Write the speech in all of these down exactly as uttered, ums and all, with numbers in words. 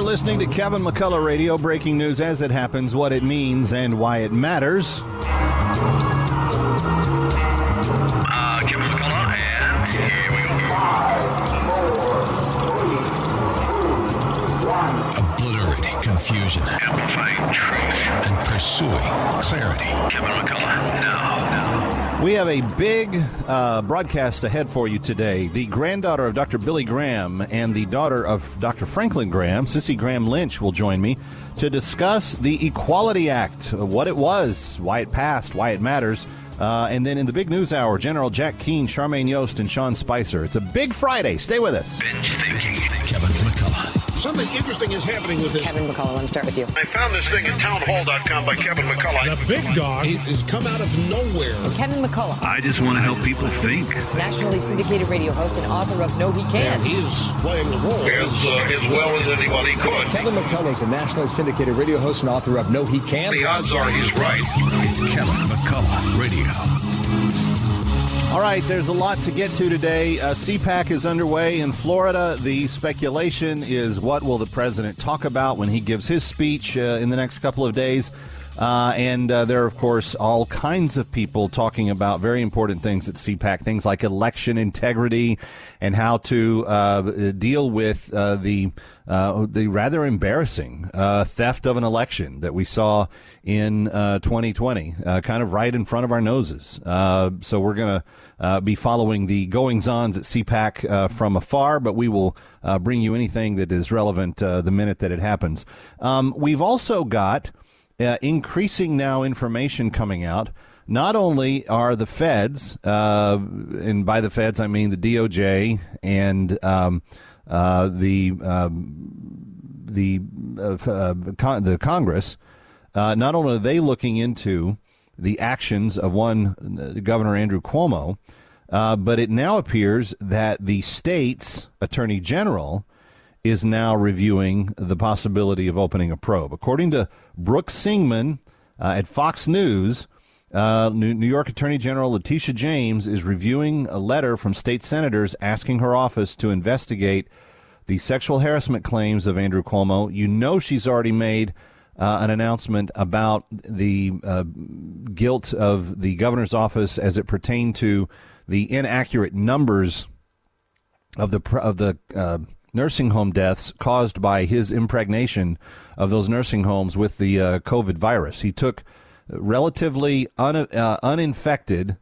listening to Kevin McCullough Radio, breaking news as it happens, what it means, and why it matters. Uh, Kevin McCullough, and here we go. Five, four, three, two, one. Obliterating confusion. Amplifying truth. And pursuing clarity. Kevin McCullough, now, now. We have a big uh, broadcast ahead for you today. The granddaughter of Doctor Billy Graham and the daughter of Doctor Franklin Graham, Sissy Graham Lynch, will join me to discuss the Equality Act, what it was, why it passed, why it matters. Uh, and then in the big news hour, General Jack Keane, Charmaine Yost, and Sean Spicer. It's a big Friday. Stay with us. Binge thinking. Kevin McCullough. Something interesting is happening with this. Kevin McCullough, let me start with you. I found this thing at townhall dot com by Kevin McCullough. The big dog has come out of nowhere. Kevin McCullough, I just want to help people think. nationally syndicated radio host and author of No He Can't. He is playing the role. As, uh, as well as anybody could. Kevin McCullough is a nationally syndicated radio host and author of No He Can't. The odds are he's right. It's Kevin McCullough Radio. All right, there's a lot to get to today. Uh, C PAC is underway in Florida. The speculation is, what will the president talk about when he gives his speech uh, in the next couple of days? Uh, and uh, there are, of course, all kinds of people talking about very important things at C PAC, things like election integrity and how to uh, deal with uh, the uh, the rather embarrassing uh, theft of an election that we saw in uh, twenty twenty, uh, kind of right in front of our noses. Uh, so we're going to uh, be following the goings-ons at C PAC uh, from afar, but we will uh, bring you anything that is relevant uh, the minute that it happens. Um, we've also got Uh, increasing now information coming out. Not only are the feds, uh, and by the feds I mean the D O J and um, uh, the uh, the uh, uh, con- the Congress, uh, not only are they looking into the actions of one uh, Governor Andrew Cuomo, uh, but it now appears that the state's attorney general is now reviewing the possibility of opening a probe. According to Brooke Singman uh, at Fox News, uh, New York Attorney General Letitia James is reviewing a letter from state senators asking her office to investigate the sexual harassment claims of Andrew Cuomo. You know she's already made uh, an announcement about the uh, guilt of the governor's office as it pertained to the inaccurate numbers of the of the uh, nursing home deaths caused by his impregnation of those nursing homes with the uh, COVID virus. He took relatively un, uh, uninfected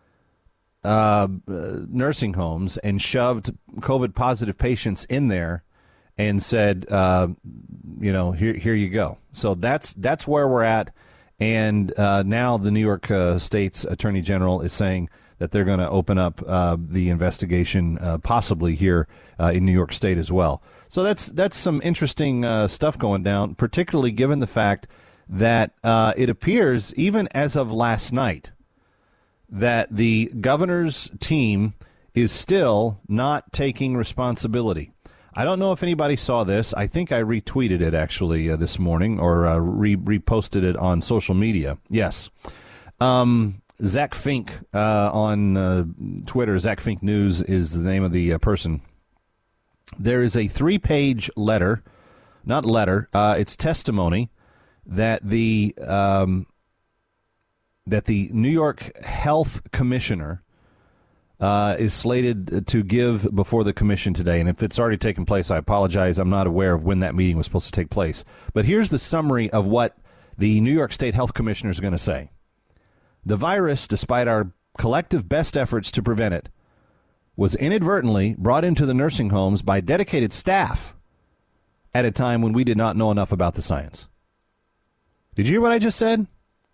uh, nursing homes and shoved COVID positive patients in there and said, uh, you know, here here you go. So that's that's where we're at. And uh, now the New York uh, State's Attorney General is saying that they're going to open up uh, the investigation uh, possibly here uh, in New York State as well. So that's that's some interesting uh, stuff going down, particularly given the fact that uh, it appears, even as of last night, that the governor's team is still not taking responsibility. I don't know if anybody saw this. I think I retweeted it actually uh, this morning or uh, re- reposted it on social media. Yes. Um Zach Fink uh, on uh, Twitter, Zach Fink News is the name of the uh, person. There is a three-page letter, not letter, uh, it's testimony that the um, that the New York Health Commissioner uh, is slated to give before the commission today. And if it's already taken place, I apologize. I'm not aware of when that meeting was supposed to take place. But here's the summary of what the New York State Health Commissioner is going to say. The virus, despite our collective best efforts to prevent it, was inadvertently brought into the nursing homes by dedicated staff at a time when we did not know enough about the science. Did you hear what I just said?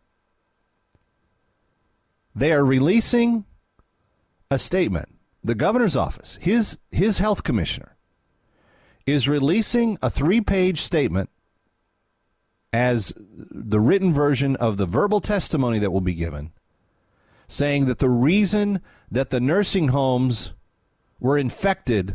They are releasing a statement. The governor's office, his his health commissioner, is releasing a three-page statement as the written version of the verbal testimony that will be given, saying that the reason that the nursing homes were infected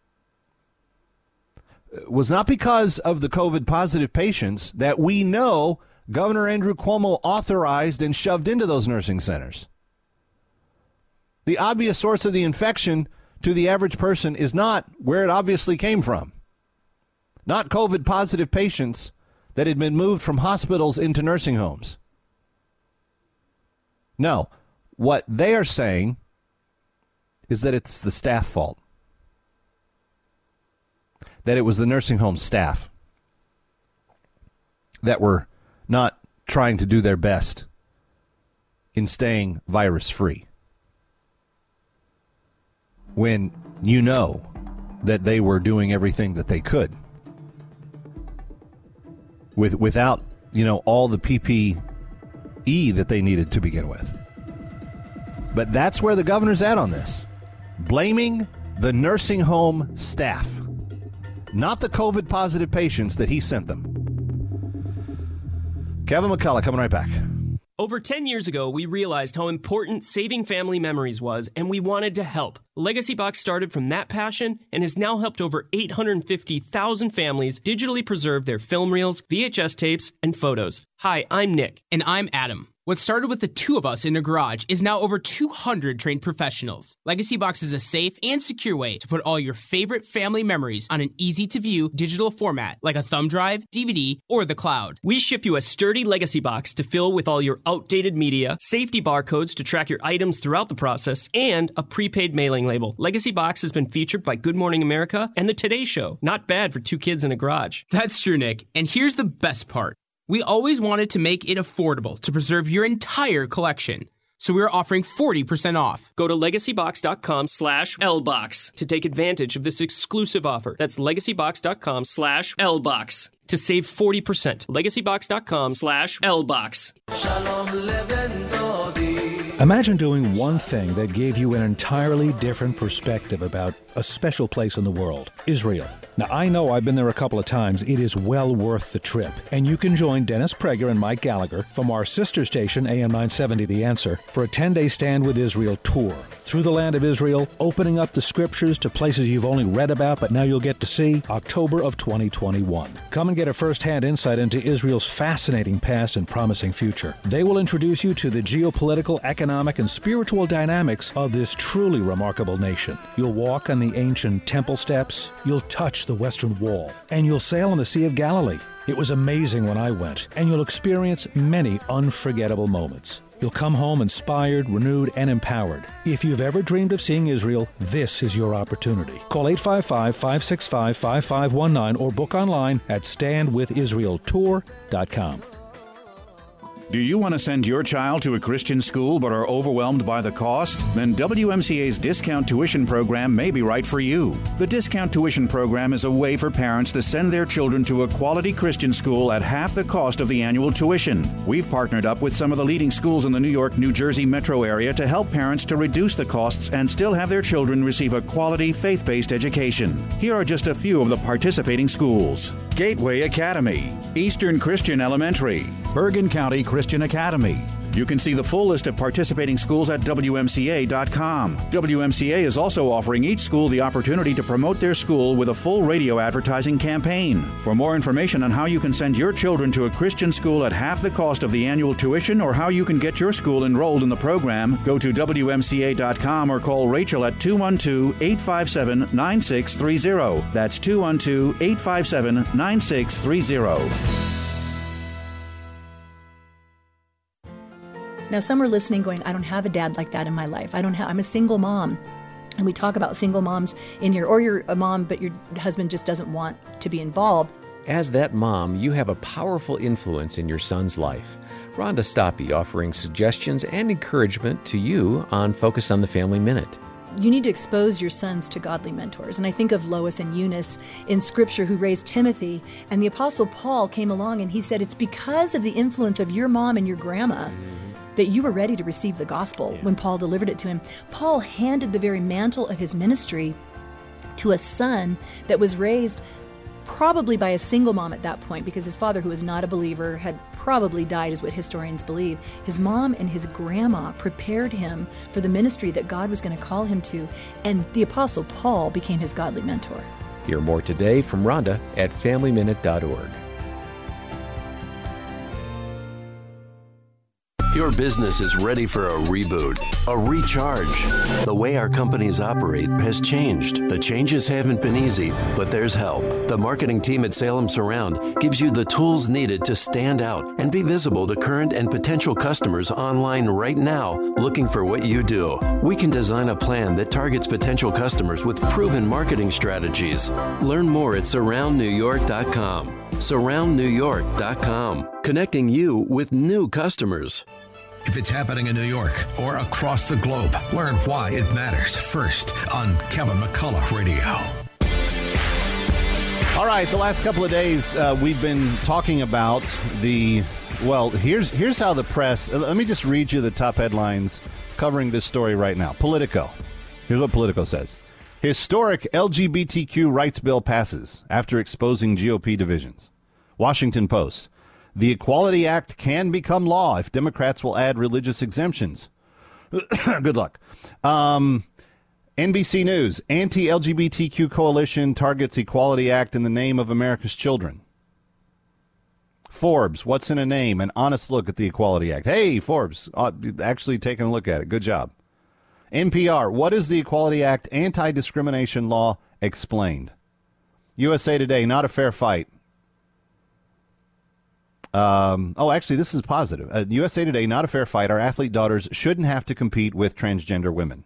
was not because of the COVID positive patients that we know Governor Andrew Cuomo authorized and shoved into those nursing centers. The obvious source of the infection to the average person is not where it obviously came from. not COVID-positive patients that had been moved from hospitals into nursing homes. No, what they are saying is that it's the staff fault, that it was the nursing home staff that were not trying to do their best in staying virus-free. When you know that they were doing everything that they could with without, you know, all the P P E that they needed to begin with. But that's where the governor's at on this. Blaming the nursing home staff, not the COVID positive patients that he sent them. Kevin McCullough coming right back. Over ten years ago, we realized how important saving family memories was, and we wanted to help. Legacy Box started from that passion and has now helped over eight hundred fifty thousand families digitally preserve their film reels, V H S tapes, and photos. Hi, I'm Nick. And I'm Adam. What started with the two of us in a garage is now over two hundred trained professionals. Legacy Box is a safe and secure way to put all your favorite family memories on an easy-to-view digital format like a thumb drive, D V D, or the cloud. We ship you a sturdy Legacy Box to fill with all your outdated media, safety barcodes to track your items throughout the process, and a prepaid mailing label. Legacy Box has been featured by Good Morning America and The Today Show. Not bad for two kids in a garage. That's true, Nick. And here's the best part. We always wanted to make it affordable to preserve your entire collection, so we are offering forty percent off. Go to legacybox.com slash LBox to take advantage of this exclusive offer. That's legacybox.com slash LBox to save forty percent. legacybox.com slash LBox. Imagine doing one thing that gave you an entirely different perspective about a special place in the world, Israel. Now, I know I've been there a couple of times. It is well worth the trip. And you can join Dennis Prager and Mike Gallagher from our sister station, A M nine seventy The Answer, for a ten-day Stand with Israel tour through the land of Israel, opening up the scriptures to places you've only read about, but now you'll get to see, October of twenty twenty-one. Come and get a first-hand insight into Israel's fascinating past and promising future. They will introduce you to the geopolitical, economic, and spiritual dynamics of this truly remarkable nation. You'll walk on the ancient temple steps, you'll touch the Western Wall, and you'll sail on the Sea of Galilee. It was amazing when I went, and you'll experience many unforgettable moments. You'll come home inspired, renewed, and empowered. If you've ever dreamed of seeing Israel, this is your opportunity. Call eight five five, five six five, five five one nine or book online at stand with israel tour dot com. Do you want to send your child to a Christian school but are overwhelmed by the cost? Then W M C A's discount tuition program may be right for you. The discount tuition program is a way for parents to send their children to a quality Christian school at half the cost of the annual tuition. We've partnered up with some of the leading schools in the New York, New Jersey metro area to help parents to reduce the costs and still have their children receive a quality faith-based education. Here are just a few of the participating schools: Gateway Academy, Eastern Christian Elementary, Bergen County Christian Academy. You can see the full list of participating schools at W M C A dot com. W M C A is also offering each school the opportunity to promote their school with a full radio advertising campaign. For more information on how you can send your children to a Christian school at half the cost of the annual tuition or how you can get your school enrolled in the program, go to W M C A dot com or call Rachel at two one two, eight five seven, nine six three zero. That's two one two, eight five seven, nine six three zero. Now, some are listening going, I don't have a dad like that in my life. I don't have, I'm a single mom. And we talk about single moms in here, or you're a mom, but your husband just doesn't want to be involved. As that mom, you have a powerful influence in your son's life. Rhonda Stoppe offering suggestions and encouragement to you on Focus on the Family Minute. You need to expose your sons to godly mentors. And I think of Lois and Eunice in Scripture who raised Timothy. And the Apostle Paul came along and he said, it's because of the influence of your mom and your grandma mm-hmm. that you were ready to receive the gospel yeah. when Paul delivered it to him. Paul handed the very mantle of his ministry to a son that was raised probably by a single mom at that point, because his father, who was not a believer, had probably died, is what historians believe. His mom and his grandma prepared him for the ministry that God was going to call him to, and the Apostle Paul became his godly mentor. Hear more today from Rhonda at family minute dot org. Your business is ready for a reboot. A recharge. The way our companies operate has changed. The changes haven't been easy, but there's help. The marketing team at Salem Surround gives you the tools needed to stand out and be visible to current and potential customers online right now looking for what you do. We can design a plan that targets potential customers with proven marketing strategies. Learn more at surround new york dot com. surround new york dot com. Connecting you with new customers. If it's happening in New York or across the globe, learn why it matters first on Kevin McCullough Radio. All right, the last couple of days uh, we've been talking about the, well, here's here's how the press, let me just read you the top headlines covering this story right now. Politico. Here's what Politico says. Historic L G B T Q rights bill passes after exposing G O P divisions. Washington Post. The Equality Act can become law if Democrats will add religious exemptions. Good luck. Um, N B C News. Anti-L G B T Q coalition targets Equality Act in the name of America's children. Forbes. What's in a name? An honest look at the Equality Act. Hey, Forbes. Uh, actually taking a look at it. Good job. N P R. What is the Equality Act anti-discrimination law? Explained. U S A Today. Not a fair fight. Um, oh, actually, this is positive. Uh, U S A Today, not a fair fight. Our athlete daughters shouldn't have to compete with transgender women.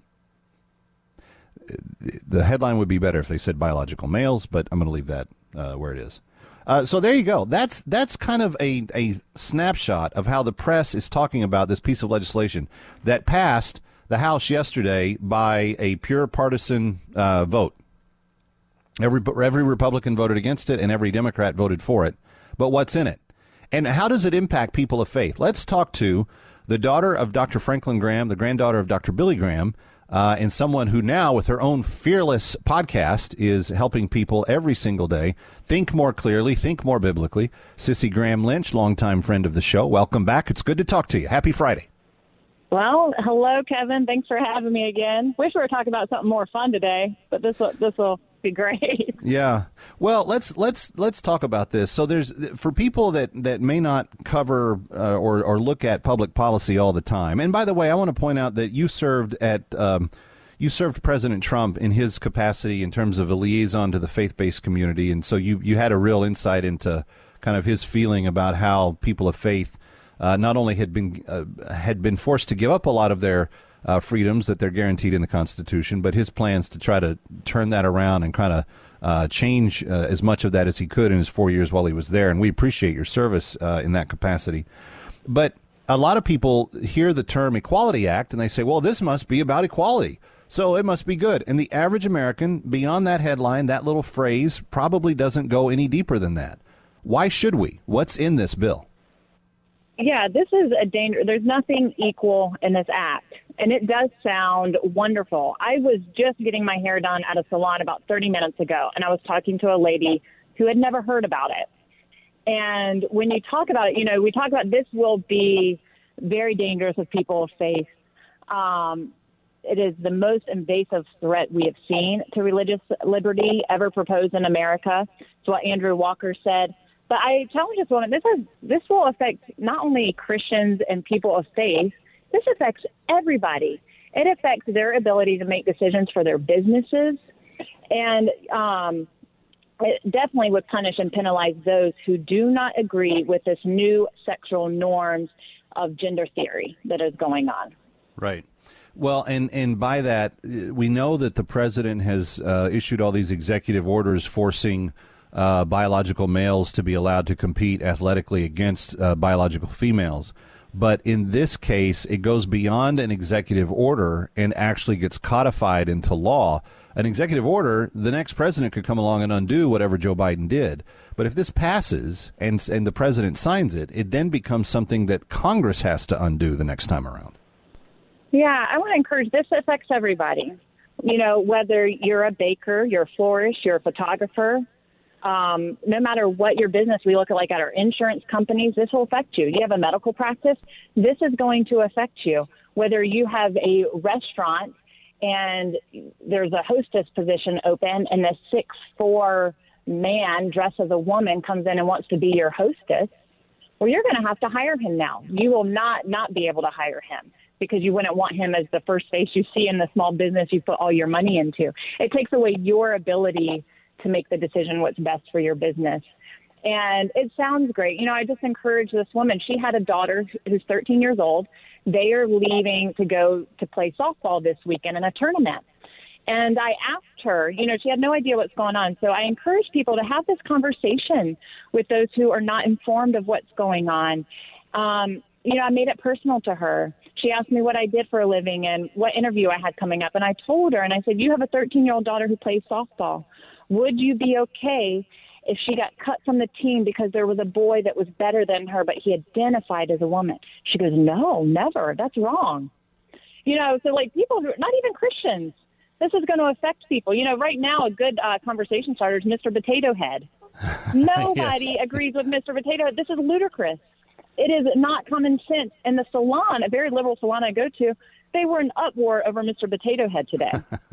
The headline would be better if they said biological males, but I'm going to leave that uh, where it is. Uh, so there you go. That's that's kind of a, a snapshot of how the press is talking about this piece of legislation that passed the House yesterday by a pure partisan uh, vote. Every every Republican voted against it, and every Democrat voted for it. But what's in it? And how does it impact people of faith? Let's talk to the daughter of Doctor Franklin Graham, the granddaughter of Doctor Billy Graham, uh, and someone who now, with her own Fearless podcast, is helping people every single day think more clearly, think more biblically. Sissy Graham Lynch, longtime friend of the show. Welcome back. It's good to talk to you. Happy Friday. Well, hello, Kevin. Thanks for having me again. Wish we were talking about something more fun today, but this will, this will be great. Yeah. Well, let's let's let's talk about this. So there's for people that, that may not cover uh, or or look at public policy all the time. And by the way, I want to point out that you served at um, you served President Trump in his capacity in terms of a liaison to the faith-based community, and so you you had a real insight into kind of his feeling about how people of faith uh, not only had been uh, had been forced to give up a lot of their Uh, freedoms that they're guaranteed in the Constitution, but his plans to try to turn that around and kind of uh, change uh, as much of that as he could in his four years while he was there. And we appreciate your service uh, in that capacity. But a lot of people hear the term Equality Act and they say, well, this must be about equality, so it must be good. And the average American, beyond that headline, that little phrase, probably doesn't go any deeper than that. Why should we? What's in this bill? Yeah, this is a danger. There's nothing equal in this act, and it does sound wonderful. I was just getting my hair done at a salon about thirty minutes ago, and I was talking to a lady who had never heard about it. And when you talk about it, you know, we talk about this will be very dangerous with people of faith. Um, it is the most invasive threat we have seen to religious liberty ever proposed in America. It's what Andrew Walker said. But I challenge this woman, this, is, this will affect not only Christians and people of faith, this affects everybody. It affects their ability to make decisions for their businesses. And um, it definitely would punish and penalize those who do not agree with this new sexual norms of gender theory that is going on. Right. Well, and, and by that, we know that the president has uh, issued all these executive orders forcing Uh, biological males to be allowed to compete athletically against uh, biological females. But in this case, it goes beyond an executive order and actually gets codified into law. An executive order, the next president could come along and undo whatever Joe Biden did. But if this passes and, and the president signs it, it then becomes something that Congress has to undo the next time around. Yeah, I want to encourage, this affects everybody. You know, whether you're a baker, you're a florist, you're a photographer, Um, no matter what your business, we look at like at our insurance companies, this will affect you. You have a medical practice, this is going to affect you. Whether you have a restaurant and there's a hostess position open and a six foot four man dressed as a woman comes in and wants to be your hostess, well, you're going to have to hire him now. You will not not be able to hire him. because you wouldn't want him as the first face you see in the small business you put all your money into. It takes away your ability to make the decision what's best for your business. And it sounds great. You know, I just encourage this woman. She had a daughter who's thirteen years old. They are leaving to go to play softball this weekend in a tournament. And I asked her, you know, she had no idea what's going on. So I encourage people to have this conversation with those who are not informed of what's going on. Um, you know, I made it personal to her. She asked me what I did for a living and what interview I had coming up. And I told her, and I said, you have a thirteen-year-old daughter who plays softball. Would you be okay if she got cut from the team because there was a boy that was better than her, but he identified as a woman? She goes, no, never. That's wrong. You know, so like people, who, not even Christians, this is going to affect people. You know, right now, a good uh, conversation starter is Mister Potato Head. Nobody Yes. agrees with Mister Potato Head. This is ludicrous. It is not common sense. In the salon, a very liberal salon I go to, they were in uproar over Mister Potato Head today.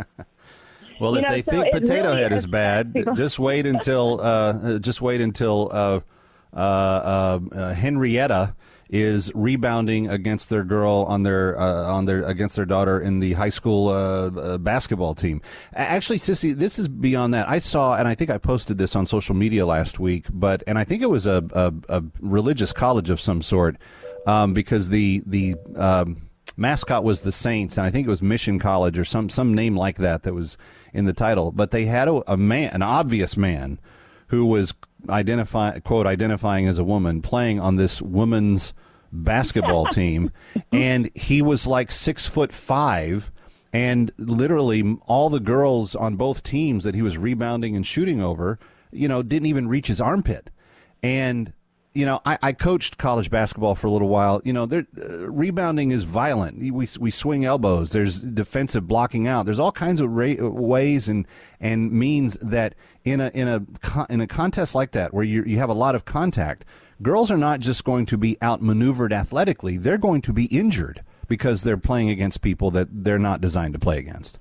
Well, You if know, they so think it Potato really Head is bad, people. just wait until uh, just wait until uh, uh, uh, uh, Henrietta is rebounding against their girl on their uh, on their against their daughter in the high school uh, uh, basketball team. Actually, Sissy, this is beyond that. I saw, and I think I posted this on social media last week, but and I think it was a a, a religious college of some sort, um, because the the um, mascot was the Saints, and I think it was Mission College or some some name like that that was in the title. But they had a, a man, an obvious man, who was identify quote identifying as a woman, playing on this women's basketball team, and he was like six foot five, and literally all the girls on both teams that he was rebounding and shooting over, you know, didn't even reach his armpit. And you know, I, I coached college basketball for a little while. You know, there, uh, rebounding is violent. We we swing elbows. There's defensive blocking out. There's all kinds of ra- ways and and means that in a in a in a contest like that where you you have a lot of contact, girls are not just going to be outmaneuvered athletically. They're going to be injured because they're playing against people that they're not designed to play against.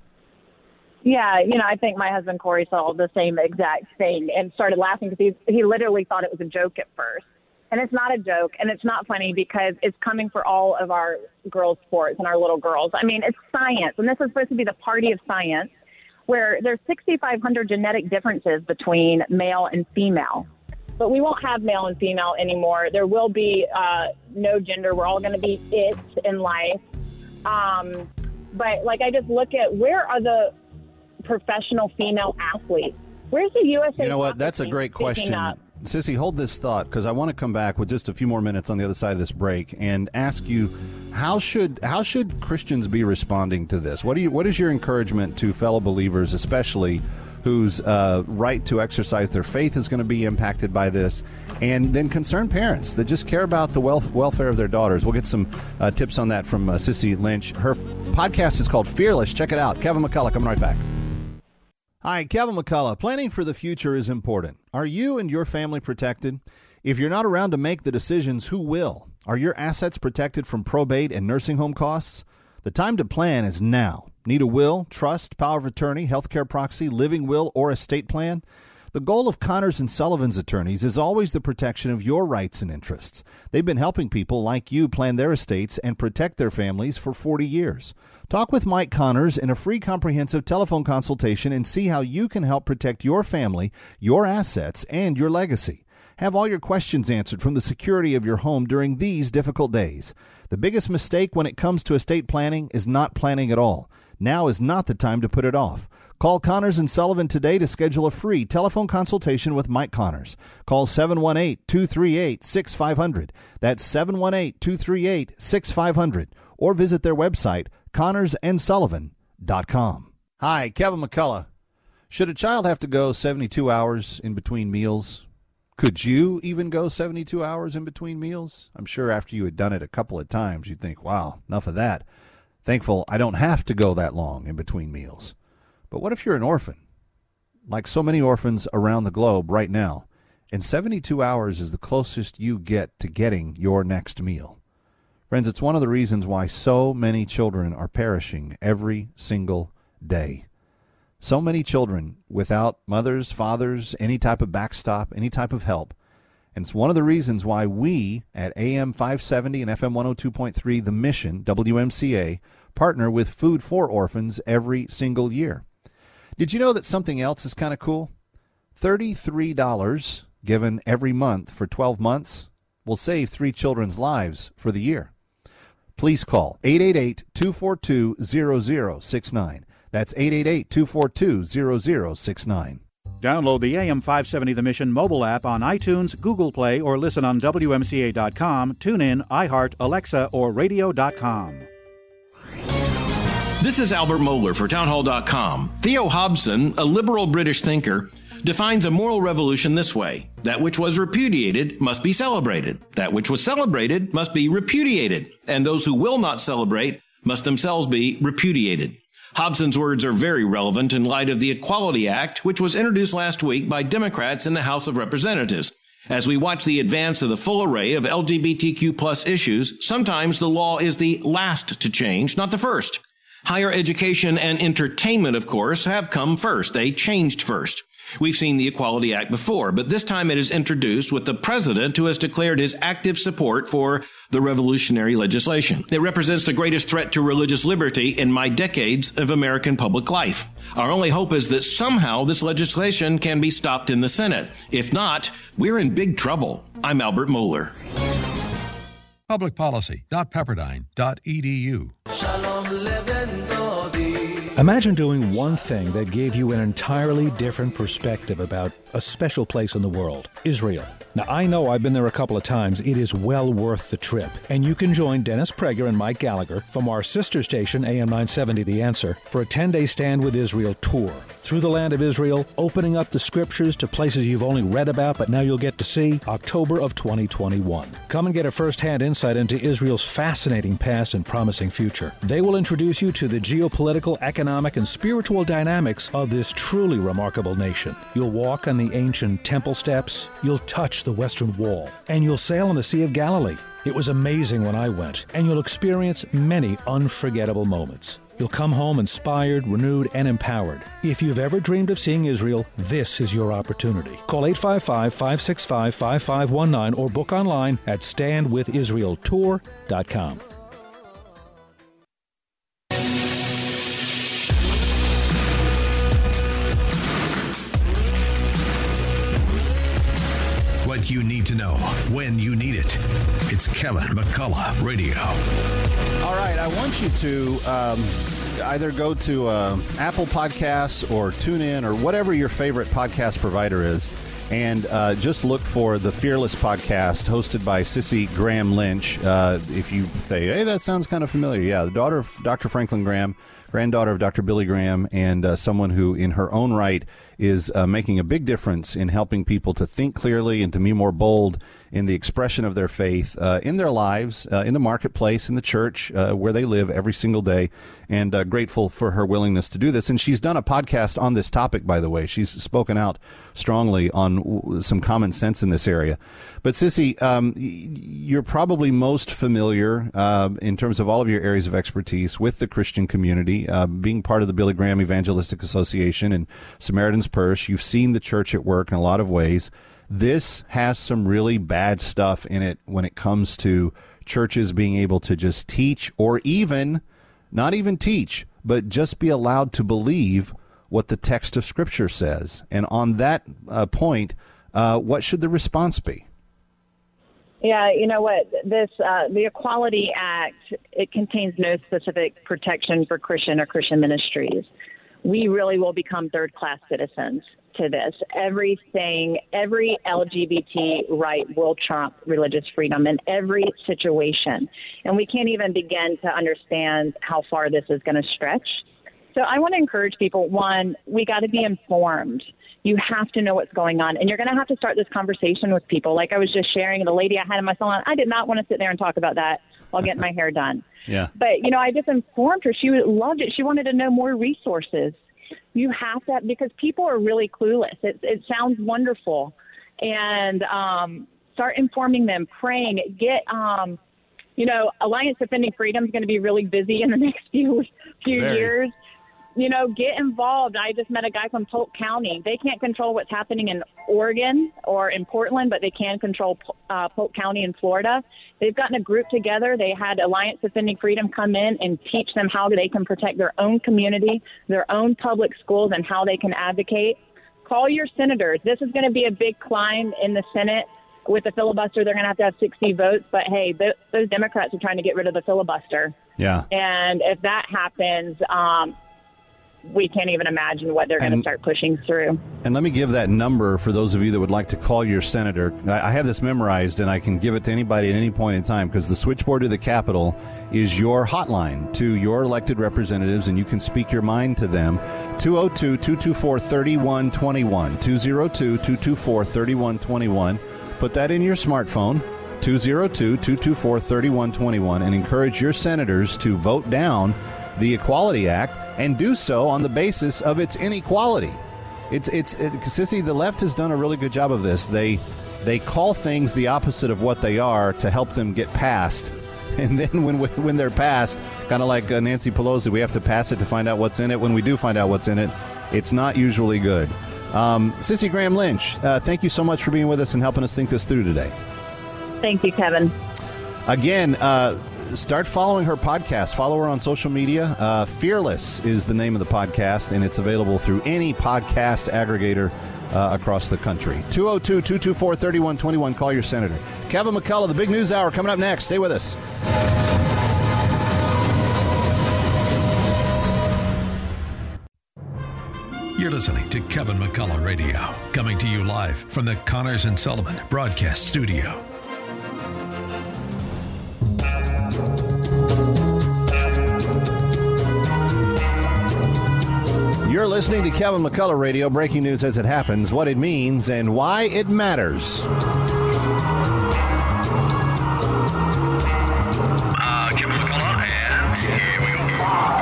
Yeah, you know, I think my husband Corey saw the same exact thing and started laughing because he he literally thought it was a joke at first. And it's not a joke, and it's not funny because it's coming for all of our girls' sports and our little girls. I mean, it's science, and this is supposed to be the party of science, where there's sixty-five hundred genetic differences between male and female. But we won't have male and female anymore. There will be uh, no gender. We're all going to be it in life. Um, but, like, I just look at where are the professional female athletes? Where's the U S A? You know what? That's a great question. Up? Sissy, hold this thought, because I want to come back with just a few more minutes on the other side of this break and ask you, how should how should Christians be responding to this? What do you what is your encouragement to fellow believers, especially whose uh, right to exercise their faith is going to be impacted by this, and then concerned parents that just care about the wel- welfare of their daughters? We'll get some uh, tips on that from uh, Sissy Lynch. Her podcast is called Fearless. Check it out. Kevin McCullough coming right back. Hi, Kevin McCullough. Planning for the future is important. Are you and your family protected? If you're not around to make the decisions, who will? Are your assets protected from probate and nursing home costs? The time to plan is now. Need a will, trust, power of attorney, healthcare proxy, living will, or estate plan? The goal of Connors and Sullivan's attorneys is always the protection of your rights and interests. They've been helping people like you plan their estates and protect their families for forty years. Talk with Mike Connors in a free comprehensive telephone consultation and see how you can help protect your family, your assets, and your legacy. Have all your questions answered from the security of your home during these difficult days. The biggest mistake when it comes to estate planning is not planning at all. Now is not the time to put it off. Call Connors and Sullivan today to schedule a free telephone consultation with Mike Connors. Call seven one eight, two three eight, six five zero zero. That's seven one eight, two three eight, six five zero zero. Or visit their website, connors and sullivan dot com. Hi, Kevin McCullough. Should a child have to go seventy-two hours in between meals? Could you even go seventy-two hours in between meals? I'm sure after you had done it a couple of times, you'd think, wow, enough of that. Thankful I don't have to go that long in between meals. But what if you're an orphan, like so many orphans around the globe right now, and seventy-two hours is the closest you get to getting your next meal? Friends, it's one of the reasons why so many children are perishing every single day. So many children without mothers, fathers, any type of backstop, any type of help. And it's one of the reasons why we at A M five seventy and F M one oh two point three, The Mission, W M C A, partner with Food for Orphans every single year. Did you know that something else is kind of cool? thirty-three dollars given every month for twelve months will save three children's lives for the year. Please call eight eight eight, two four two, zero zero six nine. That's eight eight eight, two four two, zero zero six nine. Download the A M five seventy The Mission mobile app on iTunes, Google Play, or listen on W M C A dot com, TuneIn, iHeart, Alexa, or radio dot com. This is Albert Mohler for townhall dot com. Theo Hobson, a liberal British thinker, defines a moral revolution this way. That which was repudiated must be celebrated. That which was celebrated must be repudiated. And those who will not celebrate must themselves be repudiated. Hobson's words are very relevant in light of the Equality Act, which was introduced last week by Democrats in the House of Representatives. As we watch the advance of the full array of L G B T Q plus issues, sometimes the law is the last to change, not the first. Higher education and entertainment, of course, have come first. They changed first. We've seen the Equality Act before, but this time it is introduced with the president who has declared his active support for the revolutionary legislation. It represents the greatest threat to religious liberty in my decades of American public life. Our only hope is that somehow this legislation can be stopped in the Senate. If not, we're in big trouble. I'm Albert Mohler. public policy dot pepperdine dot e d u. Imagine doing one thing that gave you an entirely different perspective about a special place in the world, Israel. Now, I know I've been there a couple of times. It is well worth the trip. And you can join Dennis Prager and Mike Gallagher from our sister station, A M nine seventy The Answer, for a ten-day Stand with Israel tour. Through the land of Israel, opening up the scriptures to places you've only read about, but now you'll get to see, October of twenty twenty-one. Come and get a first-hand insight into Israel's fascinating past and promising future. They will introduce you to the geopolitical, economic, and spiritual dynamics of this truly remarkable nation. You'll walk on the ancient temple steps, you'll touch the Western Wall, and you'll sail on the Sea of Galilee. It was amazing when I went, and you'll experience many unforgettable moments. You'll come home inspired, renewed, and empowered. If you've ever dreamed of seeing Israel, this is your opportunity. Call eight five five, five six five, five five one nine or book online at stand with israel tour dot com. What you need to know when you need it. It's Kevin McCullough Radio. All right, I want you to um, either go to uh, Apple Podcasts or TuneIn or whatever your favorite podcast provider is, and uh, just look for the Fearless Podcast hosted by Sissy Graham Lynch. Uh, if you say, hey, that sounds kind of familiar. Yeah, the daughter of Doctor Franklin Graham, granddaughter of Doctor Billy Graham, and uh, someone who in her own right is uh, making a big difference in helping people to think clearly and to be more bold in the expression of their faith uh, in their lives, uh, in the marketplace, in the church, uh, where they live every single day, and uh, grateful for her willingness to do this. And she's done a podcast on this topic, by the way. She's spoken out strongly on w- some common sense in this area. But Sissy, um, you're probably most familiar uh, in terms of all of your areas of expertise with the Christian community, uh, being part of the Billy Graham Evangelistic Association and Samaritan's Purse. You've seen the church at work in a lot of ways. This has some really bad stuff in it when it comes to churches being able to just teach, or even, not even teach, but just be allowed to believe what the text of Scripture says. And on that uh, point, uh, what should the response be? Yeah, you know what? This uh, the Equality Act, it contains no specific protection for Christian or Christian ministries. We really will become third-class citizens to this. Everything, every L G B T right will trump religious freedom in every situation. And we can't even begin to understand how far this is going to stretch. So I want to encourage people, one, we got to be informed. You have to know what's going on. And you're going to have to start this conversation with people. Like I was just sharing, the lady I had in my salon, I did not want to sit there and talk about that while getting my hair done. Yeah. But, you know, I just informed her. She loved it. She wanted to know more resources. You have to, because people are really clueless. It, it sounds wonderful. And um, start informing them, praying. Get, um, you know, Alliance Defending Freedom is going to be really busy in the next few few Very. years. you know, get involved. I just met a guy from Polk County. They can't control what's happening in Oregon or in Portland, but they can control uh, Polk County in Florida. They've gotten a group together. They had Alliance Defending Freedom come in and teach them how they can protect their own community, their own public schools, and how they can advocate. Call your senators. This is going to be a big climb in the Senate. With the filibuster, they're going to have to have sixty votes. But, hey, th- those Democrats are trying to get rid of the filibuster. Yeah. And if that happens, um, we can't even imagine what they're going to start pushing through. And let me give that number for those of you that would like to call your senator. I, I have this memorized, and I can give it to anybody at any point in time because the switchboard to the Capitol is your hotline to your elected representatives, and you can speak your mind to them. two oh two, two two four, three one two one. two oh two, two two four, three one two one. Put that in your smartphone, two oh two, two two four, three one two one, and encourage your senators to vote down the Equality Act and do so on the basis of its inequality. It's it's it, Sissy, the left has done a really good job of this. They they call things the opposite of what they are to help them get passed. And then when when they're passed, kind of like uh, Nancy Pelosi, we have to pass it to find out what's in it. When we do find out what's in it, it's not usually good. Um, Sissy Graham Lynch, uh, thank you so much for being with us and helping us think this through today. Thank you, Kevin. Again, uh, start following her podcast. Follow her on social media. Uh, Fearless is the name of the podcast, and it's available through any podcast aggregator uh, across the country. two oh two, two two four, three one two one. Call your senator. Kevin McCullough, the Big News Hour, coming up next. Stay with us. You're listening to Kevin McCullough Radio, coming to you live from the Connors and Sullivan Broadcast Studio. You're listening to Kevin McCullough Radio, breaking news as it happens, what it means, and why it matters. Uh, Kevin McCullough, and here we go.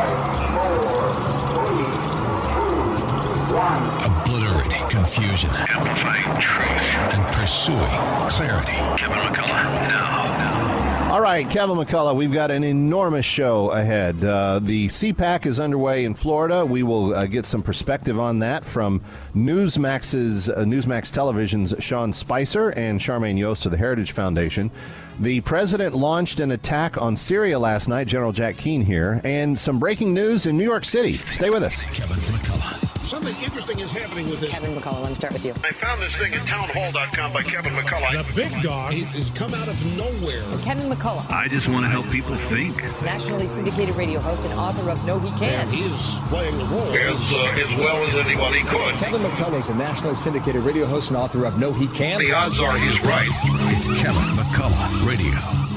Obliterating confusion. Amplifying truth. And pursuing clarity. Kevin McCullough, now, now. All right, Kevin McCullough, we've got an enormous show ahead. Uh, the C PAC is underway in Florida. We will uh, get some perspective on that from Newsmax's uh, Newsmax Television's Sean Spicer and Charmaine Yost of the Heritage Foundation. The president launched an attack on Syria last night. General Jack Keane here. And some breaking news in New York City. Stay with us. Kevin McCullough. Something interesting is happening with this. Kevin McCullough, let me start with you. I found this thing at town hall dot com by Kevin McCullough. The big dog has come out of nowhere. Kevin McCullough. I just want to help people think. Nationally syndicated radio host and author of No He Can't. He is playing the role. As, uh, as well as anybody could. Kevin McCullough is a nationally syndicated radio host and author of No He Can't. The odds are he's right. It's Kevin McCullough Radio.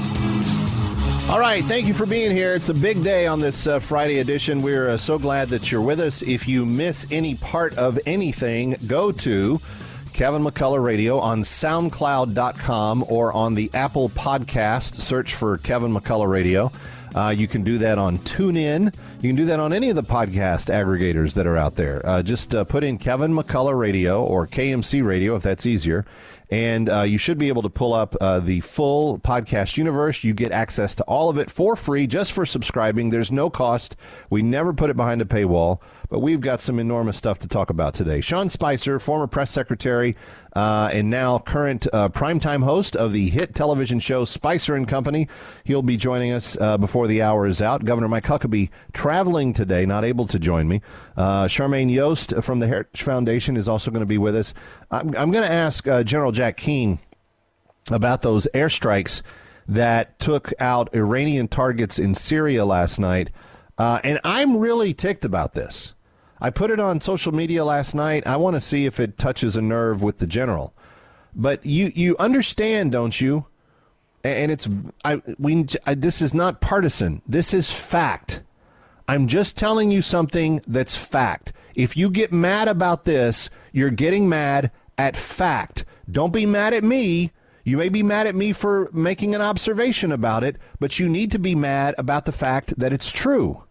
All right, thank you for being here. It's a big day on this uh, Friday edition. We're uh, so glad that you're with us. If you miss any part of anything, go to Kevin McCullough Radio on SoundCloud dot com or on the Apple Podcast. Search for Kevin McCullough Radio. Uh, you can do that on TuneIn. You can do that on any of the podcast aggregators that are out there. Uh, just uh, put in Kevin McCullough Radio or K M C Radio if that's easier. And uh, you should be able to pull up uh, the full podcast universe. You get access to all of it for free, just for subscribing. There's no cost. We never put it behind a paywall, but we've got some enormous stuff to talk about today. Sean Spicer, former press secretary uh, and now current uh, primetime host of the hit television show Spicer and Company. He'll be joining us uh, before the hour is out. Governor Mike Huckabee traveling today, not able to join me. Uh, Charmaine Yost from the Heritage Foundation is also going to be with us. I'm, I'm going to ask uh, General Jack Keane about those airstrikes that took out Iranian targets in Syria last night. Uh, and I'm really ticked about this. I put it on social media last night. I want to see if it touches a nerve with the general. But you, you understand, don't you? And it's I we I, this is not partisan. This is fact. I'm just telling you something that's fact. If you get mad about this, you're getting mad at fact. Don't be mad at me. You may be mad at me for making an observation about it, but you need to be mad about the fact that it's true.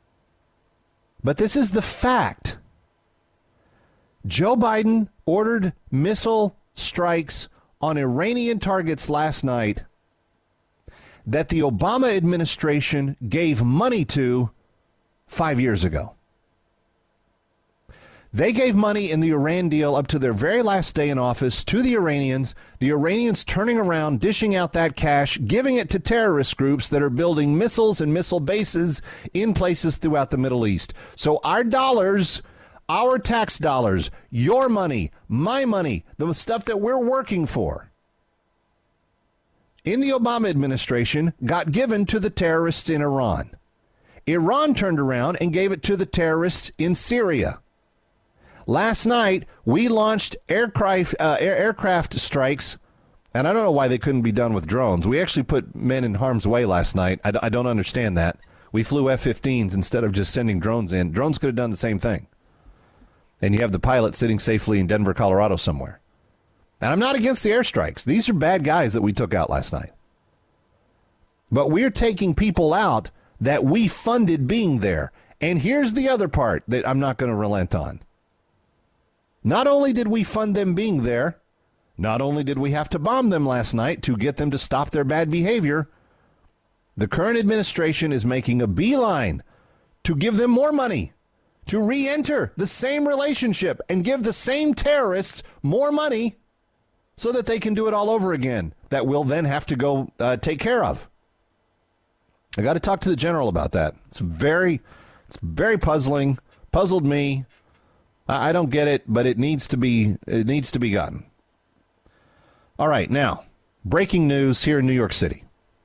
But this is the fact. Joe Biden ordered missile strikes on Iranian targets last night that the Obama administration gave money to five years ago. They gave money in the Iran deal up to their very last day in office to the Iranians, the Iranians turning around, dishing out that cash, giving it to terrorist groups that are building missiles and missile bases in places throughout the Middle East. So our dollars, our tax dollars, your money, my money, the stuff that we're working for in the Obama administration got given to the terrorists in Iran. Iran turned around and gave it to the terrorists in Syria. Last night, we launched aircraft, uh, air, aircraft strikes, and I don't know why they couldn't be done with drones. We actually put men in harm's way last night. I, I don't understand that. We flew F fifteens instead of just sending drones in. Drones could have done the same thing. And you have the pilot sitting safely in Denver, Colorado somewhere. And I'm not against the airstrikes. These are bad guys that we took out last night. But we're taking people out that we funded being there. And here's the other part that I'm not going to relent on. Not only did we fund them being there, not only did we have to bomb them last night to get them to stop their bad behavior, the current administration is making a beeline to give them more money, to re-enter the same relationship and give the same terrorists more money so that they can do it all over again that we'll then have to go uh, take care of. I got to talk to the general about that. It's very, it's very puzzling, puzzled me. I don't get it, but it needs to be it needs to be gotten. All right, now, breaking news here in New York City.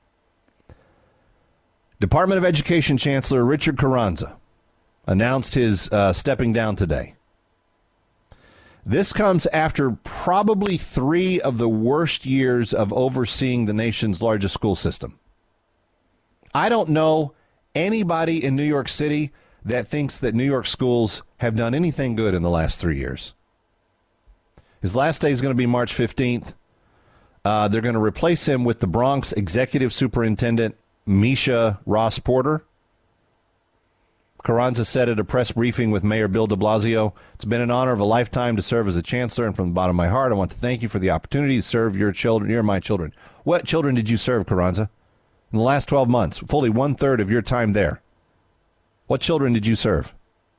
Department of Education Chancellor Richard Carranza announced his uh, stepping down today. This comes after probably three of the worst years of overseeing the nation's largest school system. I don't know anybody in New York City that thinks that New York schools have done anything good in the last three years. His last day is going to be March fifteenth. Uh, they're going to replace him with the Bronx Executive Superintendent, Misha Ross Porter. Carranza said at a press briefing with Mayor Bill de Blasio, "It's been an honor of a lifetime to serve as a chancellor, and from the bottom of my heart, I want to thank you for the opportunity to serve your children, your my children." What children did you serve, Carranza? In the last twelve months, fully one-third of your time there. What children did you serve?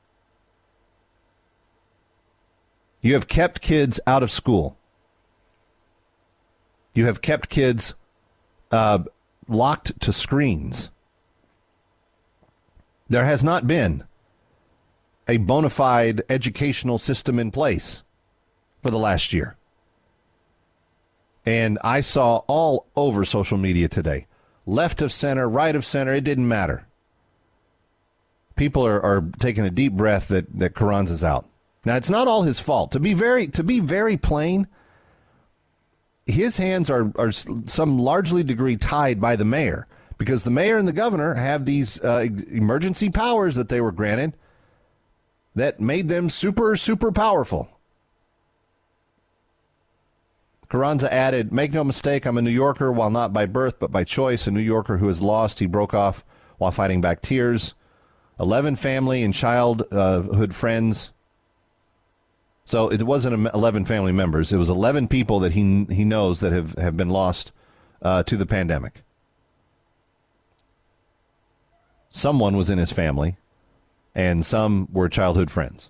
You have kept kids out of school. You have kept kids uh, locked to screens. There has not been a bona fide educational system in place for the last year. And I saw all over social media today, left of center, right of center, it didn't matter. People are, are taking a deep breath that, that Carranza's out. Now, it's not all his fault. To be very to be very plain, his hands are, are some largely degree tied by the mayor, because the mayor and the governor have these uh, emergency powers that they were granted that made them super, super powerful. Carranza added, "Make no mistake, I'm a New Yorker, while not by birth but by choice, a New Yorker who has lost," he broke off while fighting back tears, eleven family and childhood friends. So it wasn't eleven family members. It was eleven people that he he knows that have, have been lost uh, to the pandemic. Someone was in his family, and some were childhood friends.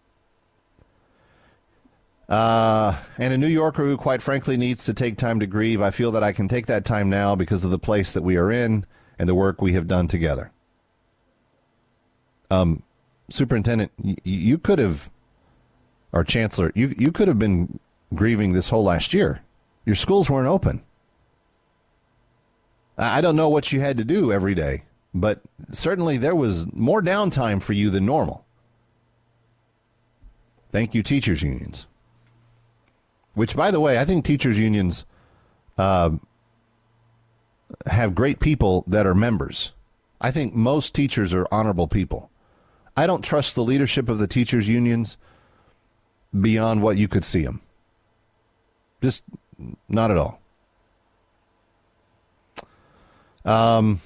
Uh, and a New Yorker who, quite frankly, needs to take time to grieve. I feel that I can take that time now because of the place that we are in and the work we have done together. Um, Superintendent, you, you could have, or Chancellor, you, you could have been grieving this whole last year. Your schools weren't open. I don't know what you had to do every day, but certainly there was more downtime for you than normal. Thank you, teachers' unions. Which, by the way, I think teachers' unions uh, have great people that are members. I think most teachers are honorable people. I don't trust the leadership of the teachers' unions beyond what you could see them. Just not at all. Um,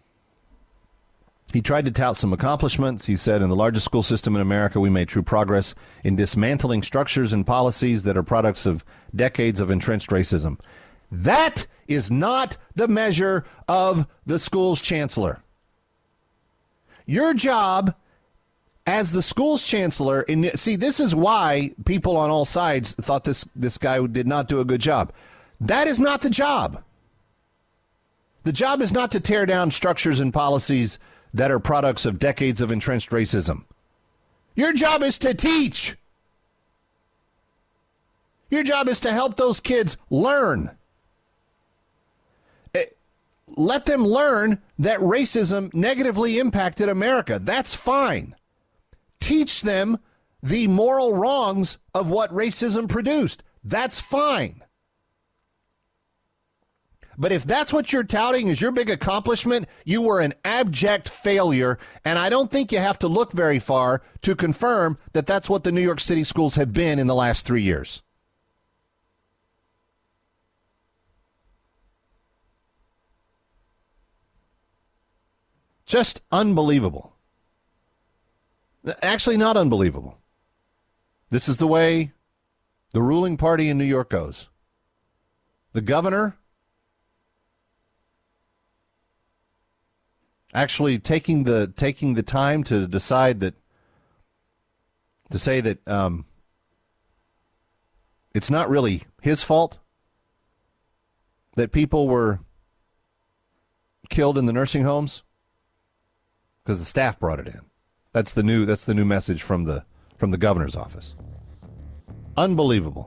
he tried to tout some accomplishments. He said, "In the largest school system in America, we made true progress in dismantling structures and policies that are products of decades of entrenched racism." That is not the measure of the school's chancellor. Your job as the school's chancellor, and see, this is why people on all sides thought this, this guy did not do a good job. That is not the job. The job is not to tear down structures and policies that are products of decades of entrenched racism. Your job is to teach. Your job is to help those kids learn. Let them learn that racism negatively impacted America. That's fine. Teach them the moral wrongs of what racism produced. That's fine. But if that's what you're touting as your big accomplishment, you were an abject failure, and I don't think you have to look very far to confirm that that's what the New York City schools have been in the last three years. Just unbelievable. Actually, not unbelievable. This is the way the ruling party in New York goes. The governor actually taking the taking the time to decide that, to say that um, it's not really his fault that people were killed in the nursing homes because the staff brought it in. That's the new that's the new message from the from the governor's office. Unbelievable.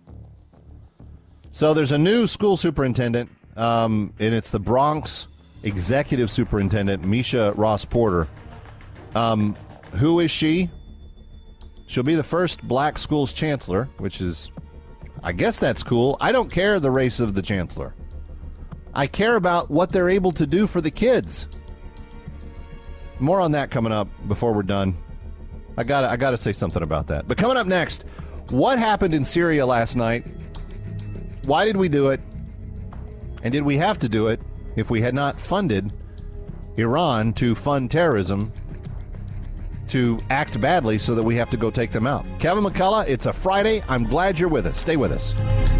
So there's a new school superintendent, um, and it's the Bronx Executive Superintendent, Misha Ross Porter. Um, who is she? She'll be the first black schools chancellor, which is, I guess that's cool. I don't care the race of the chancellor. I care about what they're able to do for the kids. More on that coming up before we're done. I got I got to say something about that. But coming up next, what happened in Syria last night? Why did we do it? And did we have to do it if we had not funded Iran to fund terrorism, to act badly so that we have to go take them out? Kevin McCullough, it's a Friday. I'm glad you're with us. Stay with us.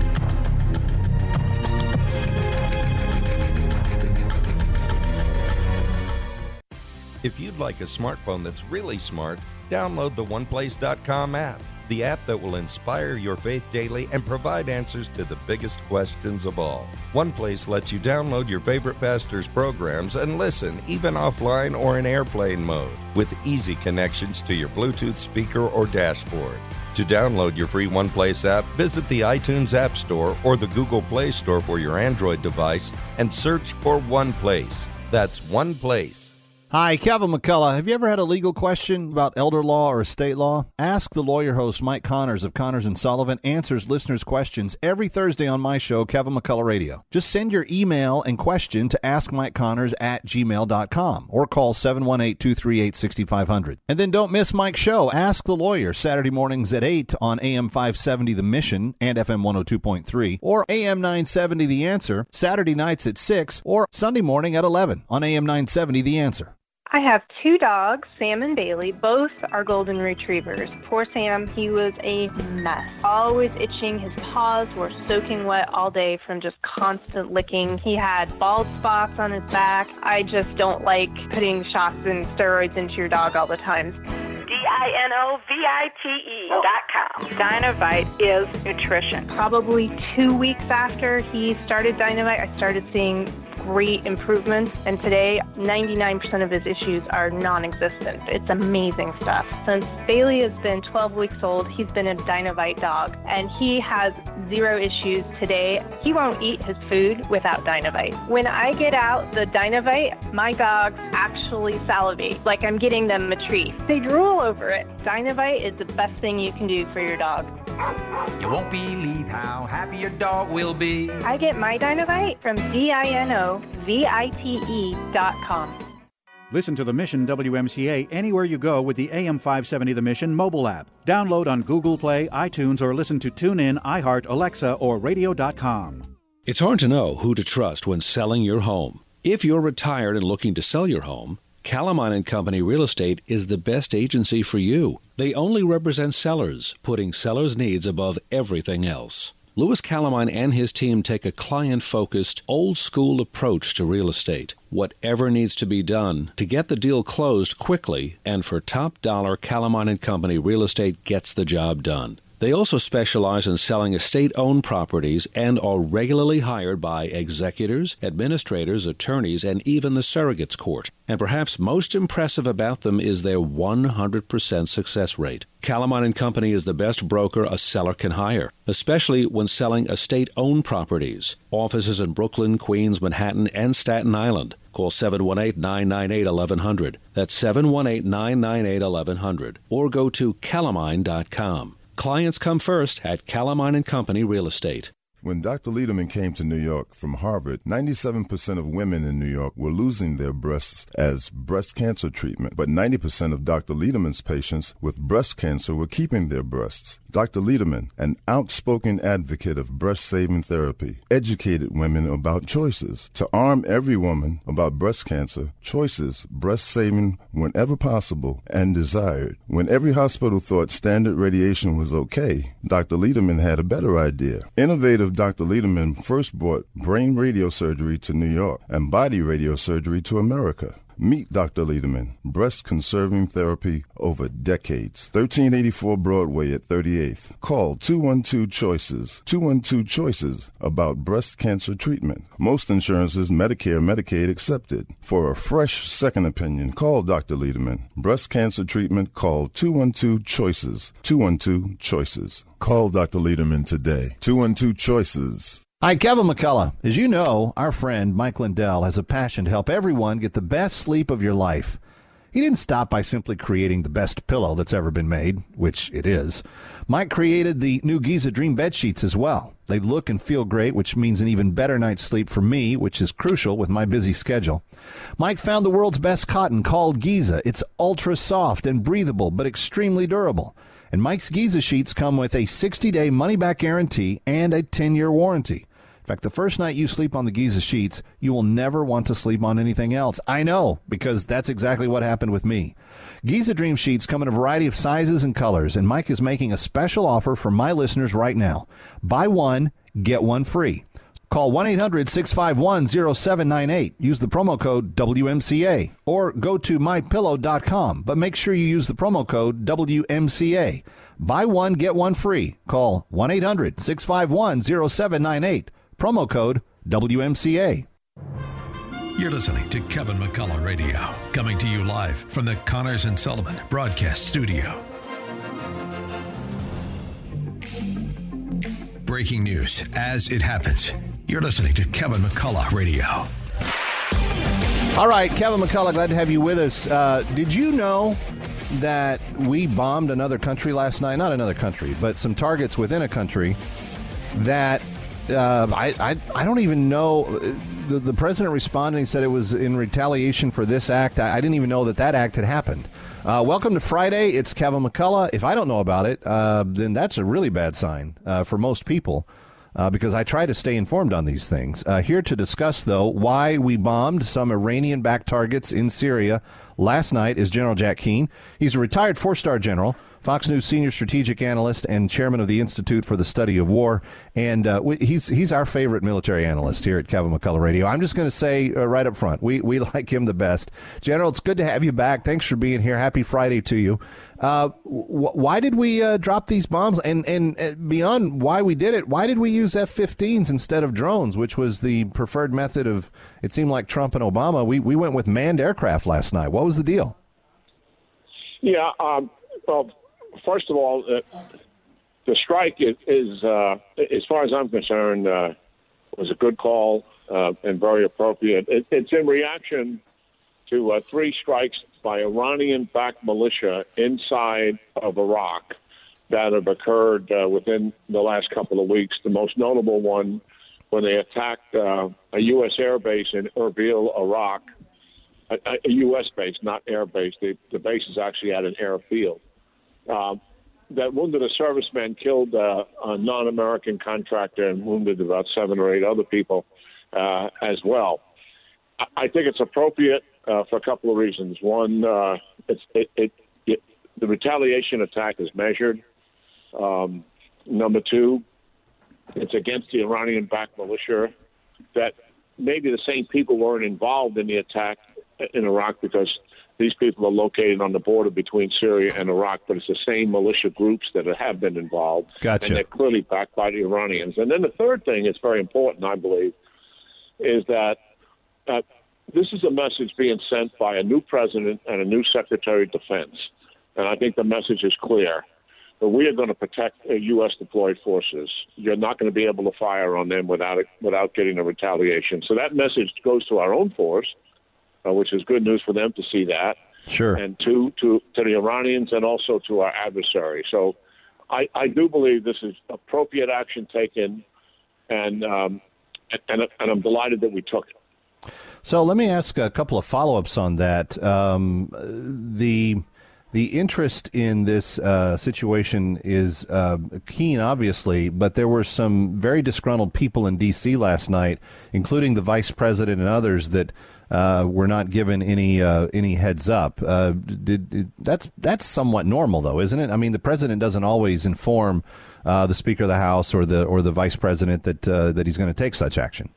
If you'd like a smartphone that's really smart, download the one place dot com app, the app that will inspire your faith daily and provide answers to the biggest questions of all. OnePlace lets you download your favorite pastor's programs and listen, even offline or in airplane mode, with easy connections to your Bluetooth speaker or dashboard. To download your free OnePlace app, visit the iTunes App Store or the Google Play Store for your Android device and search for OnePlace. That's OnePlace. Hi, Kevin McCullough. Have you ever had a legal question about elder law or estate law? Ask the Lawyer host Mike Connors of Connors and Sullivan answers listeners' questions every Thursday on my show, Kevin McCullough Radio. Just send your email and question to ask mike connors at gmail dot com or call seven one eight, two three eight, six five zero zero. And then don't miss Mike's show, Ask the Lawyer, Saturday mornings at eight on A M five seventy The Mission and F M one oh two point three, or A M nine seventy The Answer, Saturday nights at six, or Sunday morning at eleven on A M nine seventy The Answer. I have two dogs, Sam and Bailey. Both are golden retrievers. Poor Sam, he was a mess. Always itching. His paws were soaking wet all day from just constant licking. He had bald spots on his back. I just don't like putting shots and steroids into your dog all the time. D I N O V I T E dot com. Dinovite is nutrition. Probably two weeks after he started Dinovite, I started seeing great improvements, and today ninety-nine percent of his issues are non-existent. It's amazing stuff. Since Bailey has been twelve weeks old, he's been a Dinovite dog, and he has zero issues today. He won't eat his food without Dinovite. When I get out the Dinovite, my dogs actually salivate, like I'm getting them a treat. They drool over it. Dinovite is the best thing you can do for your dog. You won't believe how happy your dog will be. I get my Dinovite from D I N O V I T E dot com. Listen to the Mission W M C A anywhere you go with the A M five seventy The Mission mobile app. Download on Google Play, iTunes, or listen to TuneIn, iHeart, Alexa, or radio dot com. It's hard to know who to trust when selling your home. If you're retired and looking to sell your home, Calamine and Company Real Estate is the best agency for you. They only represent sellers, putting sellers' needs above everything else. Louis Calamine and his team take a client-focused, old-school approach to real estate. Whatever needs to be done to get the deal closed quickly, and for top dollar, Calamine and Company Real Estate gets the job done. They also specialize in selling estate-owned properties and are regularly hired by executors, administrators, attorneys, and even the surrogates court. And perhaps most impressive about them is their one hundred percent success rate. Calamine and Company is the best broker a seller can hire, especially when selling estate-owned properties. Offices in Brooklyn, Queens, Manhattan, and Staten Island. Call seven one eight, nine nine eight, one one zero zero. That's seven one eight, nine nine eight, one one zero zero. Or go to calamine dot com. Clients come first at Calamine and Company Real Estate. When Doctor Lederman came to New York from Harvard, ninety-seven percent of women in New York were losing their breasts as breast cancer treatment, but ninety percent of Doctor Lederman's patients with breast cancer were keeping their breasts. Doctor Lederman, an outspoken advocate of breast-saving therapy, educated women about choices. To arm every woman about breast cancer, choices, breast-saving whenever possible and desired. When every hospital thought standard radiation was okay, Doctor Lederman had a better idea. Innovative Doctor Lederman first brought brain radiosurgery to New York and body radiosurgery to America. Meet Doctor Lederman, breast-conserving therapy over decades. thirteen eighty-four Broadway at thirty-eighth. Call two one two CHOICES, two one two CHOICES about breast cancer treatment. Most insurances, Medicare, Medicaid accepted. For a fresh second opinion, call Doctor Lederman. Breast cancer treatment, call two one two CHOICES, two one two CHOICES. Call Doctor Lederman today, two one two CHOICES. Hi, Kevin McCullough. As you know, our friend Mike Lindell has a passion to help everyone get the best sleep of your life. He didn't stop by simply creating the best pillow that's ever been made, which it is. Mike created the new Giza Dream bed sheets as well. They look and feel great, which means an even better night's sleep for me, which is crucial with my busy schedule. Mike found the world's best cotton called Giza. It's ultra soft and breathable, but extremely durable. And Mike's Giza sheets come with a sixty-day money-back guarantee and a ten-year warranty. In fact, the first night you sleep on the Giza sheets, you will never want to sleep on anything else. I know, because that's exactly what happened with me. Giza Dream sheets come in a variety of sizes and colors, and Mike is making a special offer for my listeners right now. Buy one, get one free. Call one eight hundred, six five one, zero seven nine eight. Use the promo code W M C A or go to my pillow dot com, but make sure you use the promo code W M C A. Buy one, get one free. Call one eight hundred, six five one, zero seven nine eight. Promo code W M C A. You're listening to Kevin McCullough Radio, coming to you live from the Connors and Sullivan Broadcast Studio. Breaking news as it happens. You're listening to Kevin McCullough Radio. All right, Kevin McCullough, glad to have you with us. Uh, did you know that we bombed another country last night? Not another country, but some targets within a country that uh, I, I I don't even know. The, the president responding said it was in retaliation for this act. I, I didn't even know that that act had happened. Uh, welcome to Friday. It's Kevin McCullough. If I don't know about it, uh, then that's a really bad sign uh, for most people. Uh, because I try to stay informed on these things. Uh, here to discuss, though, why we bombed some Iranian-backed targets in Syria last night is General Jack Keane. He's a retired four-star general, Fox News senior strategic analyst, and chairman of the Institute for the Study of War. And uh, we, he's he's our favorite military analyst here at Kevin McCullough Radio. I'm just going to say uh, right up front, we, we like him the best. General, it's good to have you back. Thanks for being here. Happy Friday to you. Uh, wh- why did we uh, drop these bombs? And, and uh, beyond why we did it, why did we use F fifteens instead of drones, which was the preferred method of, it seemed like Trump and Obama? We, we went with manned aircraft last night. What was the deal? Yeah, um, well, first of all, uh, the strike is, is uh, as far as I'm concerned, uh, was a good call uh, and very appropriate. It, it's in reaction to uh, three strikes by Iranian-backed militia inside of Iraq that have occurred uh, within the last couple of weeks. The most notable one when they attacked uh, a U S air base in Erbil, Iraq, a, a U S base, not air base. The, the base is actually at an airfield. Uh, that wounded a serviceman, killed uh, a non-American contractor, and wounded about seven or eight other people uh, as well. I, I think it's appropriate uh, for a couple of reasons. One, uh, it's, it, it, it, the retaliation attack is measured. Um, number two, it's against the Iranian-backed militia, that maybe the same people weren't involved in the attack in Iraq because these people are located on the border between Syria and Iraq, but it's the same militia groups that have been involved. Gotcha. And they're clearly backed by the Iranians. And then the third thing that's very important, I believe, is that uh, this is a message being sent by a new president and a new Secretary of Defense. And I think the message is clear. But we are going to protect uh, U S deployed forces. You're not going to be able to fire on them without it, without getting a retaliation. So that message goes to our own force, uh, which is good news for them to see that. Sure. And to, to, to the Iranians and also to our adversary. So I, I do believe this is appropriate action taken, and, um, and, and I'm delighted that we took it. So let me ask a couple of follow-ups on that. Um, the... The interest in this uh, situation is uh, keen, obviously, but there were some very disgruntled people in D C last night, including the vice president and others, that uh, were not given any uh, any heads up. Uh, did, did, that's that's somewhat normal, though, isn't it? I mean, the president doesn't always inform uh, the Speaker of the House or the or the vice president that uh, that he's going to take such action.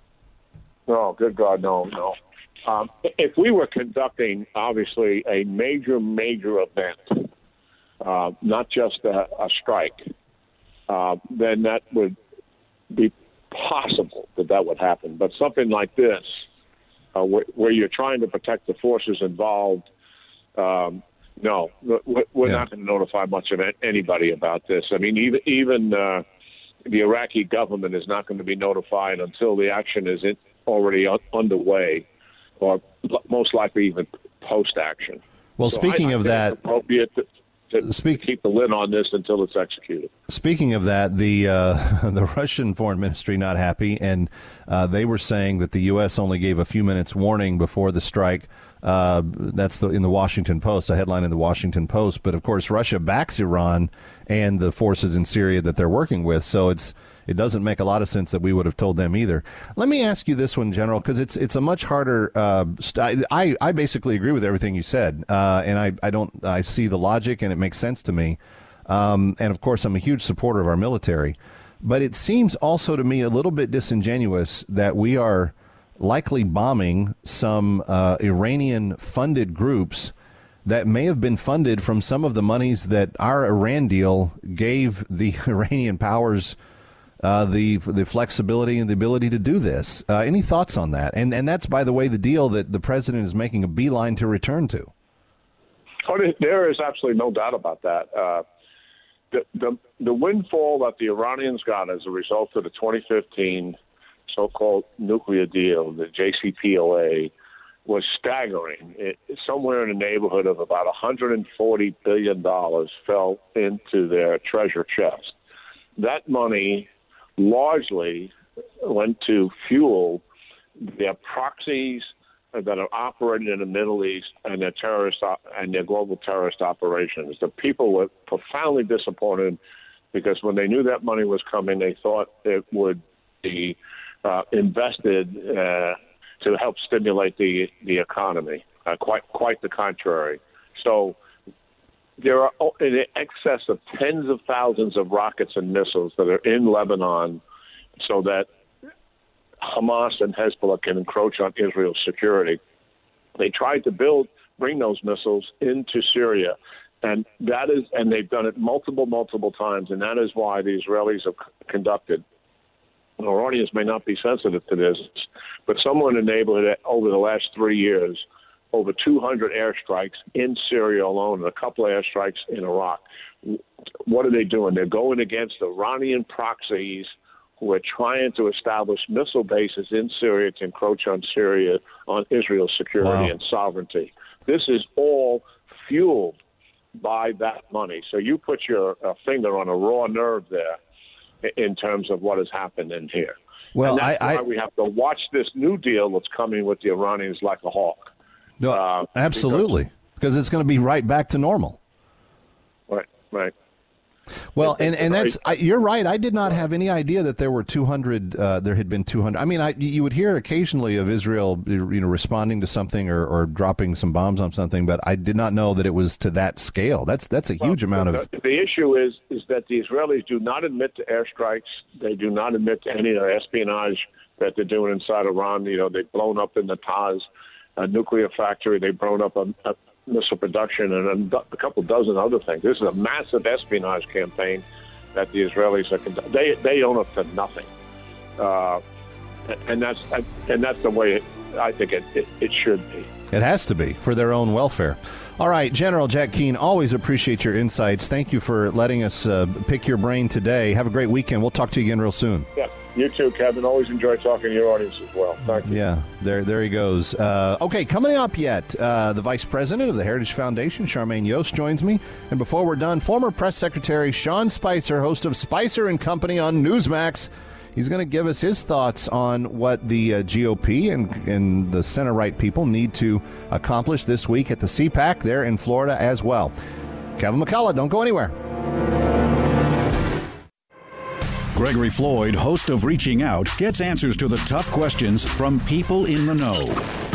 No, good God, no, no. Um, if we were conducting, obviously, a major, major event, uh, not just a, a strike, uh, then that would be possible that that would happen. But something like this, uh, where, where you're trying to protect the forces involved, um, no, we're, we're yeah. not going to notify much of anybody about this. I mean, even even uh, the Iraqi government is not going to be notified until the action is in, already un- underway. Or most likely even post-action. Well, so speaking I, I of think that, it's appropriate to, to speak, keep the lid on this until it's executed. Speaking of that, the uh, the Russian foreign ministry not happy, and uh, they were saying that the U S only gave a few minutes warning before the strike. Uh, that's the, in the Washington Post, a headline in the Washington Post. But of course, Russia backs Iran and the forces in Syria that they're working with. So it's it doesn't make a lot of sense that we would have told them either. Let me ask you this one, General, because it's it's a much harder. Uh, st- I I basically agree with everything you said, uh, and I I don't I see the logic and it makes sense to me. Um, and of course, I'm a huge supporter of our military, but it seems also to me a little bit disingenuous that we are likely bombing some uh, Iranian-funded groups that may have been funded from some of the monies that our Iran deal gave the Iranian powers uh, the the flexibility and the ability to do this. Uh, any thoughts on that? And and that's, by the way, the deal that the president is making a beeline to return to. Oh, there is absolutely no doubt about that. Uh, the, the the windfall that the Iranians got as a result of the twenty fifteen so-called nuclear deal, the J C P O A, was staggering. It, somewhere in the neighborhood of about one hundred forty billion dollars fell into their treasure chest. That money largely went to fuel their proxies that are operating in the Middle East and their terrorist op- and their global terrorist operations. The people were profoundly disappointed because when they knew that money was coming, they thought it would be uh, invested uh, to help stimulate the the economy. Uh, quite quite the contrary. So there are in excess of tens of thousands of rockets and missiles that are in Lebanon, so that Hamas and Hezbollah can encroach on Israel's security. They tried to build, bring those missiles into Syria, and that is, and they've done it multiple, multiple times, and that is why the Israelis have conducted. And our audience may not be sensitive to this, but somewhere in the neighborhood over the last three years, over two hundred airstrikes in Syria alone, and a couple of airstrikes in Iraq. What are they doing? They're going against Iranian proxies who are trying to establish missile bases in Syria to encroach on Syria, on Israel's security wow. and sovereignty. This is all fueled by that money. So you put your uh, finger on a raw nerve there in terms of what has happened in here. Well, and that's I, why I, we have to watch this new deal that's coming with the Iranians like a hawk. No, uh, absolutely, because, because it's going to be right back to normal. Right, right. Well, and, and that's I, you're right. I did not have any idea that there were two hundred. Uh, there had been two hundred. I mean, I, you would hear occasionally of Israel, you know, responding to something or, or dropping some bombs on something, but I did not know that it was to that scale. That's that's a huge well, amount of. The, the issue is is that the Israelis do not admit to airstrikes. They do not admit to any of the espionage that they're doing inside Iran. You know, they've blown up in the Taz uh, nuclear factory. They've blown up a, a missile production and a, a couple dozen other things. This is a massive espionage campaign that the Israelis are conducting. They they own up to nothing, uh, and that's and that's the way it, I think it, it, it should be. It has to be for their own welfare. All right, General Jack Keane, always appreciate your insights. Thank you for letting us uh, pick your brain today. Have a great weekend. We'll talk to you again real soon. Yeah, you too, Kevin. Always enjoy talking to your audience as well. Thank you. Yeah, there there he goes. Uh, okay, coming up yet, uh, the Vice President of the Heritage Foundation, Charmaine Yost, joins me. And before we're done, former Press Secretary Sean Spicer, host of Spicer and Company on Newsmax, he's going to give us his thoughts on what the uh, G O P and, and the center-right people need to accomplish this week at the C PAC there in Florida as well. Kevin McCullough, don't go anywhere. Gregory Floyd, host of Reaching Out, gets answers to the tough questions from people in the know.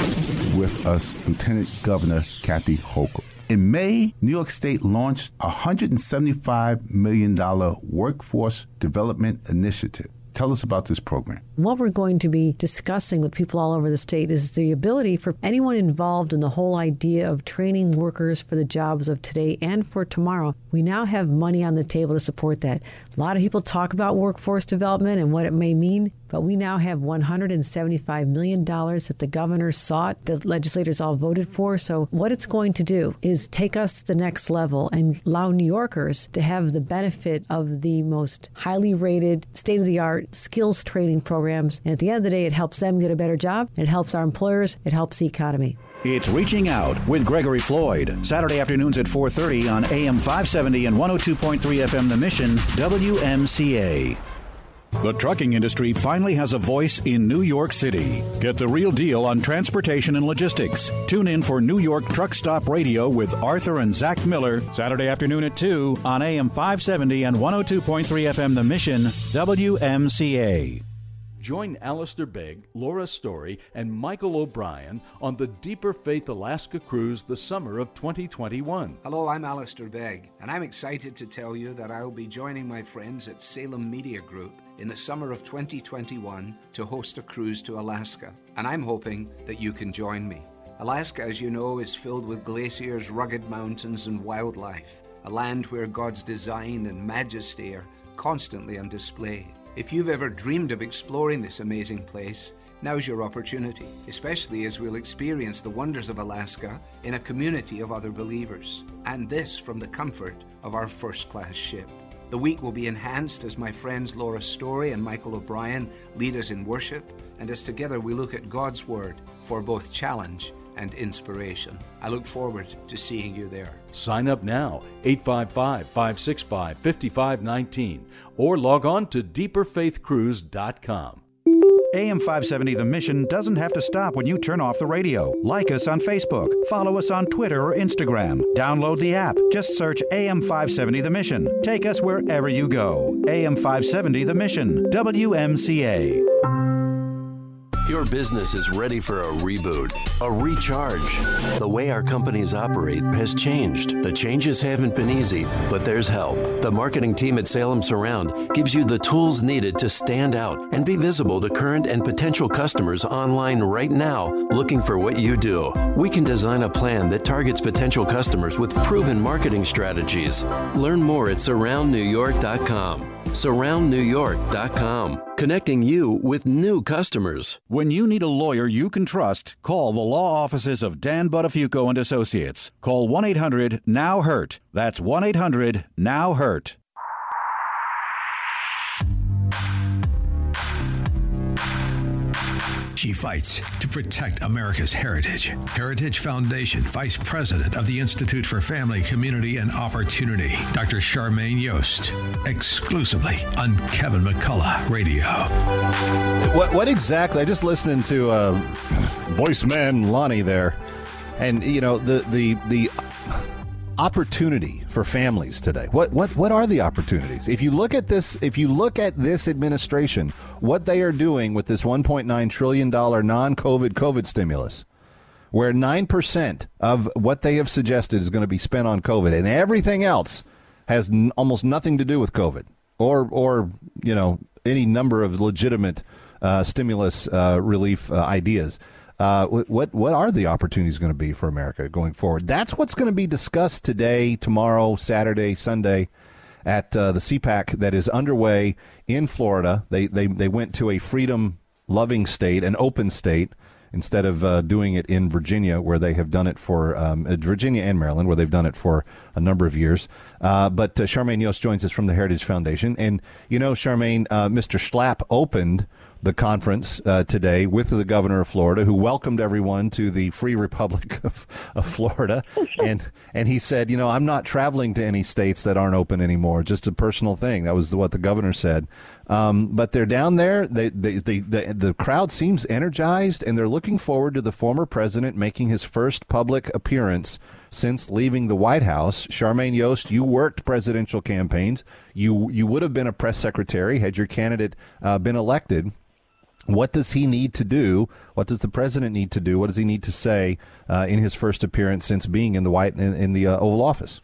With us, Lieutenant Governor Kathy Hochul. In May, New York State launched a one hundred seventy-five million dollars workforce development initiative. Tell us about this program. What we're going to be discussing with people all over the state is the ability for anyone involved in the whole idea of training workers for the jobs of today and for tomorrow. We now have money on the table to support that. A lot of people talk about workforce development and what it may mean, but we now have one hundred seventy-five million dollars that the governor sought, the legislators all voted for. So what it's going to do is take us to the next level and allow New Yorkers to have the benefit of the most highly rated, state-of-the-art skills training programs. And at the end of the day, it helps them get a better job. It helps our employers. It helps the economy. It's Reaching Out with Gregory Floyd, Saturday afternoons at four thirty on A M five seventy and one oh two point three F M The Mission, W M C A. The trucking industry finally has a voice in New York City. Get the real deal on transportation and logistics. Tune in for New York Truck Stop Radio with Arthur and Zach Miller, Saturday afternoon at two on A M five seventy and one oh two point three F M The Mission, W M C A. Join Alistair Begg, Laura Story, and Michael O'Brien on the Deeper Faith Alaska Cruise the summer of twenty twenty-one. Hello, I'm Alistair Begg, and I'm excited to tell you that I'll be joining my friends at Salem Media Group in the summer of twenty twenty-one to host a cruise to Alaska, and I'm hoping that you can join me. Alaska, as you know, is filled with glaciers, rugged mountains, and wildlife, a land where God's design and majesty are constantly on display. If you've ever dreamed of exploring this amazing place, now's your opportunity, especially as we'll experience the wonders of Alaska in a community of other believers, and this from the comfort of our first-class ship. The week will be enhanced as my friends Laura Story and Michael O'Brien lead us in worship, and as together we look at God's Word for both challenge and inspiration. I look forward to seeing you there. Sign up now, eight five five, five six five, five five one nine, or log on to deeper faith cruise dot com. A M five seventy The Mission doesn't have to stop when you turn off the radio. Like us on Facebook. Follow us on Twitter or Instagram. Download the app. Just search A M five seventy The Mission. Take us wherever you go. A M five seventy The Mission, W M C A. Your business is ready for a reboot, a recharge. The way our companies operate has changed. The changes haven't been easy, but there's help. The marketing team at Salem Surround gives you the tools needed to stand out and be visible to current and potential customers online right now looking for what you do. We can design a plan that targets potential customers with proven marketing strategies. Learn more at surround new york dot com. surround new york dot com, connecting you with new customers. When you need a lawyer you can trust, call the law offices of Dan Buttafuoco and Associates. Call one eight hundred now hurt. That's one eight hundred now hurt. She fights to protect America's heritage. Heritage Foundation Vice President of the Institute for Family, Community, and Opportunity, Doctor Charmaine Yost, exclusively on Kevin McCullough Radio. What, what exactly? I just listening to uh, voice man Lonnie there, and you know the the the. opportunity for families today? What what what are the opportunities? If you look at this, if you look at this administration, what they are doing with this one point nine trillion dollars non-COVID COVID stimulus, where nine percent of what they have suggested is going to be spent on COVID, and everything else has n- almost nothing to do with COVID or or you know any number of legitimate uh, stimulus uh, relief uh, ideas. Uh, what what are the opportunities going to be for America going forward? That's what's going to be discussed today, tomorrow, Saturday, Sunday at uh, the C PAC that is underway in Florida. They they they went to a freedom-loving state, an open state, instead of uh, doing it in Virginia, where they have done it for um, Virginia and Maryland, where they've done it for a number of years. Uh, but uh, Charmaine Yost joins us from the Heritage Foundation. And, you know, Charmaine, uh, Mister Schlapp opened the conference uh, today with the governor of Florida, who welcomed everyone to the free republic of, of Florida. And and he said, you know, I'm not traveling to any states that aren't open anymore. Just a personal thing. That was what the governor said. Um, but they're down there. They, they, they, the, the crowd seems energized, and they're looking forward to the former president making his first public appearance since leaving the White House. Charmaine Yost, you worked presidential campaigns. You, you would have been a press secretary had your candidate uh, been elected. What does he need to do? What does the president need to do? What does he need to say uh, in his first appearance since being in the White in, in the uh, Oval Office?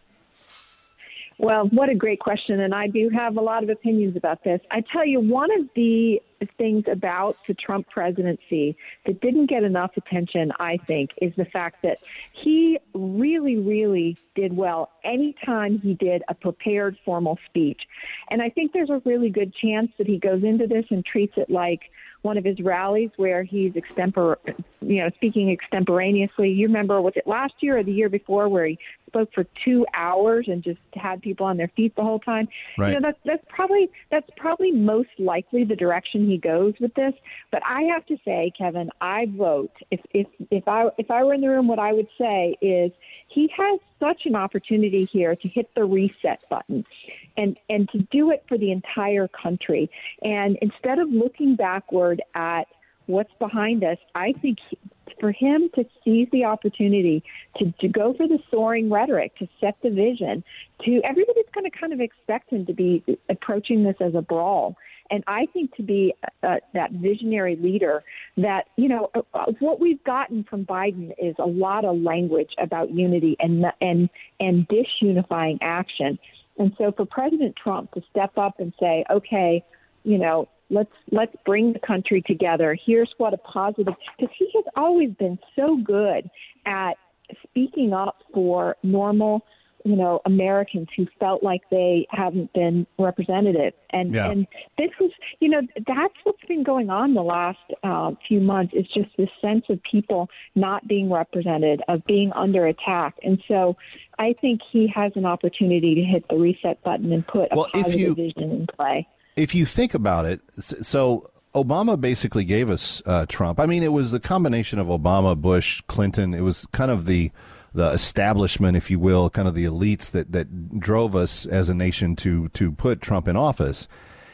Well, what a great question, and I do have a lot of opinions about this. I tell you, one of the things about the Trump presidency that didn't get enough attention, I think, is the fact that he really, really did well anytime he did a prepared formal speech. And I think there's a really good chance that he goes into this and treats it like one of his rallies where he's extempor, you know, speaking extemporaneously. You remember, was it last year or the year before, where he spoke for two hours and just had people on their feet the whole time? Right. You know, that's that's probably that's probably most likely the direction he goes with this. But I have to say, Kevin, I vote if if if I if I were in the room, what I would say is he has such an opportunity here to hit the reset button and and to do it for the entire country. And instead of looking backward at what's behind us, I think he, for him to seize the opportunity to, to go for the soaring rhetoric, to set the vision, to everybody's going to kind of expect him to be approaching this as a brawl. And I think to be uh, that visionary leader that, you know, uh, what we've gotten from Biden is a lot of language about unity and and and disunifying action. And so for President Trump to step up and say, okay, you know, let's let's bring the country together. Here's what a positive, because he has always been so good at speaking up for normal, you know, Americans who felt like they haven't been represented. And Yeah. and this was, you know, that's what's been going on the last uh, few months, is just this sense of people not being represented, of being under attack. And so I think he has an opportunity to hit the reset button and put a Well, if positive you- vision in play. If you think about it, s- so Obama basically gave us uh, Trump. I mean, it was the combination of Obama, Bush, Clinton. It was kind of the the establishment, if you will, kind of the elites that, that drove us as a nation to to put Trump in office.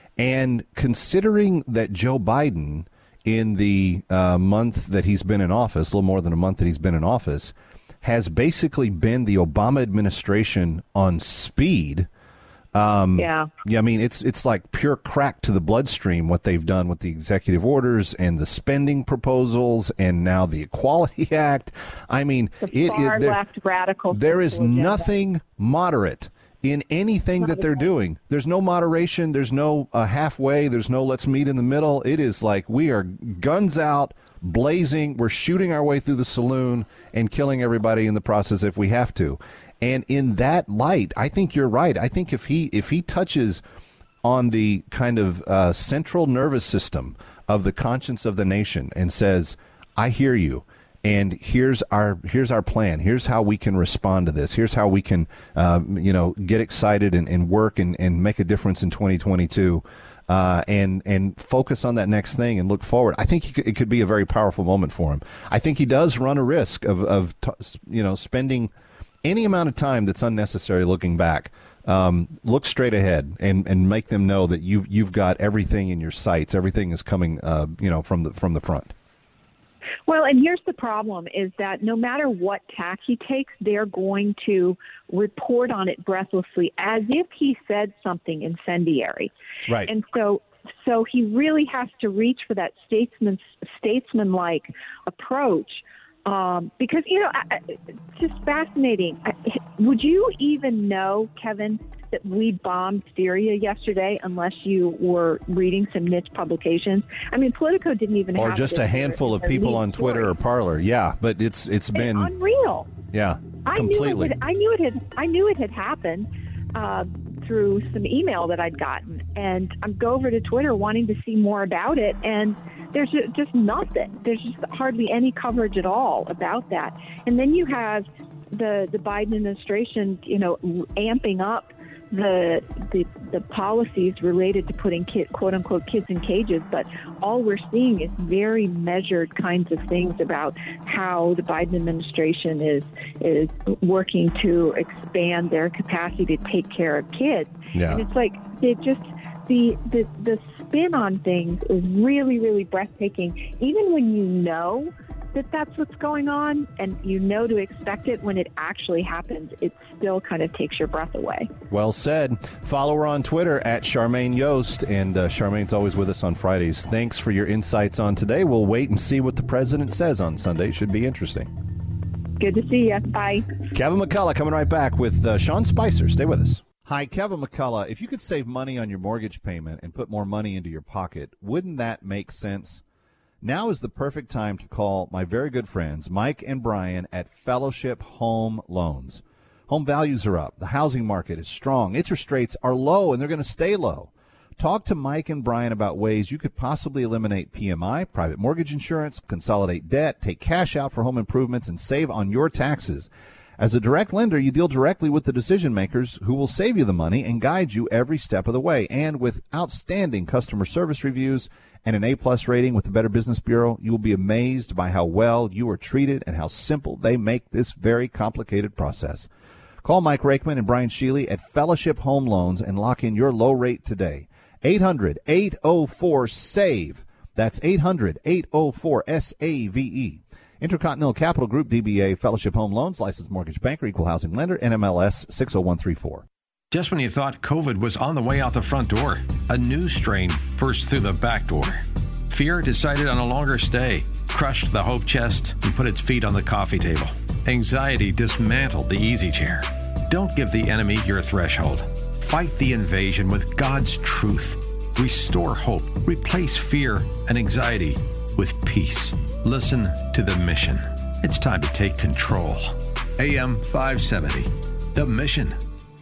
And considering that Joe Biden, in the uh, month that he's been in office, a little more than a month that he's been in office, has basically been the Obama administration on speed. Um, yeah. Yeah. I mean, it's it's like pure crack to the bloodstream what they've done with the executive orders and the spending proposals and now the Equality Act. I mean, The it, far it, there, left radical. there is social agenda. nothing moderate in anything that they're doing. There's no moderation. There's no uh, halfway. There's no let's meet in the middle. It is like we are guns out, blazing. We're shooting our way through the saloon and killing everybody in the process if we have to. And in that light, I think you're right. I think if he if he touches on the kind of uh, central nervous system of the conscience of the nation and says, I hear you, and here's our here's our plan. Here's how we can respond to this. Here's how we can, uh, you know, get excited and, and work and, and make a difference in twenty twenty-two. Uh, and and focus on that next thing and look forward. I think he could, it could be a very powerful moment for him. I think he does run a risk of, of t- you know, spending any amount of time that's unnecessary looking back. Um, look straight ahead and, and make them know that you've you've got everything in your sights. Everything is coming, uh, you know, from the from the front. Well, and here's the problem is that no matter what tack he takes, they're going to report on it breathlessly as if he said something incendiary. Right. And so so he really has to reach for that statesman statesman-like approach um, because, you know, it's just fascinating. Would you even know, Kevin, that we bombed Syria yesterday unless you were reading some niche publications? I mean, Politico didn't even or have just this a handful of their people lead on Twitter story. or Parler. Yeah, but it's it's been It's unreal. Yeah, I completely. Knew it had, I knew it had. I knew it had happened uh, through some email that I'd gotten, and I go over to Twitter wanting to see more about it, and there's ju- just nothing. There's just hardly any coverage at all about that. And then you have the the Biden administration, you know, amping up the the the policies related to putting kid, quote unquote kids in cages, but all we're seeing is very measured kinds of things about how the Biden administration is is working to expand their capacity to take care of kids. Yeah. And it's like it just the the the spin on things is really, really breathtaking, even when you know that that's what's going on and you know to expect it. When it actually happens, it still kind of takes your breath away. Well said. Follow her on Twitter at Charmaine Yost, and uh, Charmaine's always with us on Fridays. Thanks for your insights on today. We'll wait and see what the president says on Sunday. Should be interesting. Good to see you. Bye. Kevin McCullough coming right back with uh, Sean Spicer. Stay with us. Hi, Kevin McCullough. If you could save money on your mortgage payment and put more money into your pocket, wouldn't that make sense? Now is the perfect time to call my very good friends, Mike and Brian at Fellowship Home Loans. Home values are up. The housing market is strong. Interest rates are low, and they're going to stay low. Talk to Mike and Brian about ways you could possibly eliminate P M I, private mortgage insurance, consolidate debt, take cash out for home improvements, and save on your taxes. As a direct lender, you deal directly with the decision makers who will save you the money and guide you every step of the way. And with outstanding customer service reviews and an A-plus rating with the Better Business Bureau, you will be amazed by how well you are treated and how simple they make this very complicated process. Call Mike Rakeman and Brian Sheely at Fellowship Home Loans and lock in your low rate today. eight hundred, eight oh four, S A V E. That's eight hundred, eight oh four, S A V E. Intercontinental Capital Group, D B A, Fellowship Home Loans, licensed mortgage banker, equal housing lender, N M L S six oh one three four. Just when you thought COVID was on the way out the front door, a new strain burst through the back door. Fear decided on a longer stay, crushed the hope chest, and put its feet on the coffee table. Anxiety dismantled the easy chair. Don't give the enemy your threshold. Fight the invasion with God's truth. Restore hope. Replace fear and anxiety with peace. Listen to the mission. It's time to take control. A M five seventy, The Mission.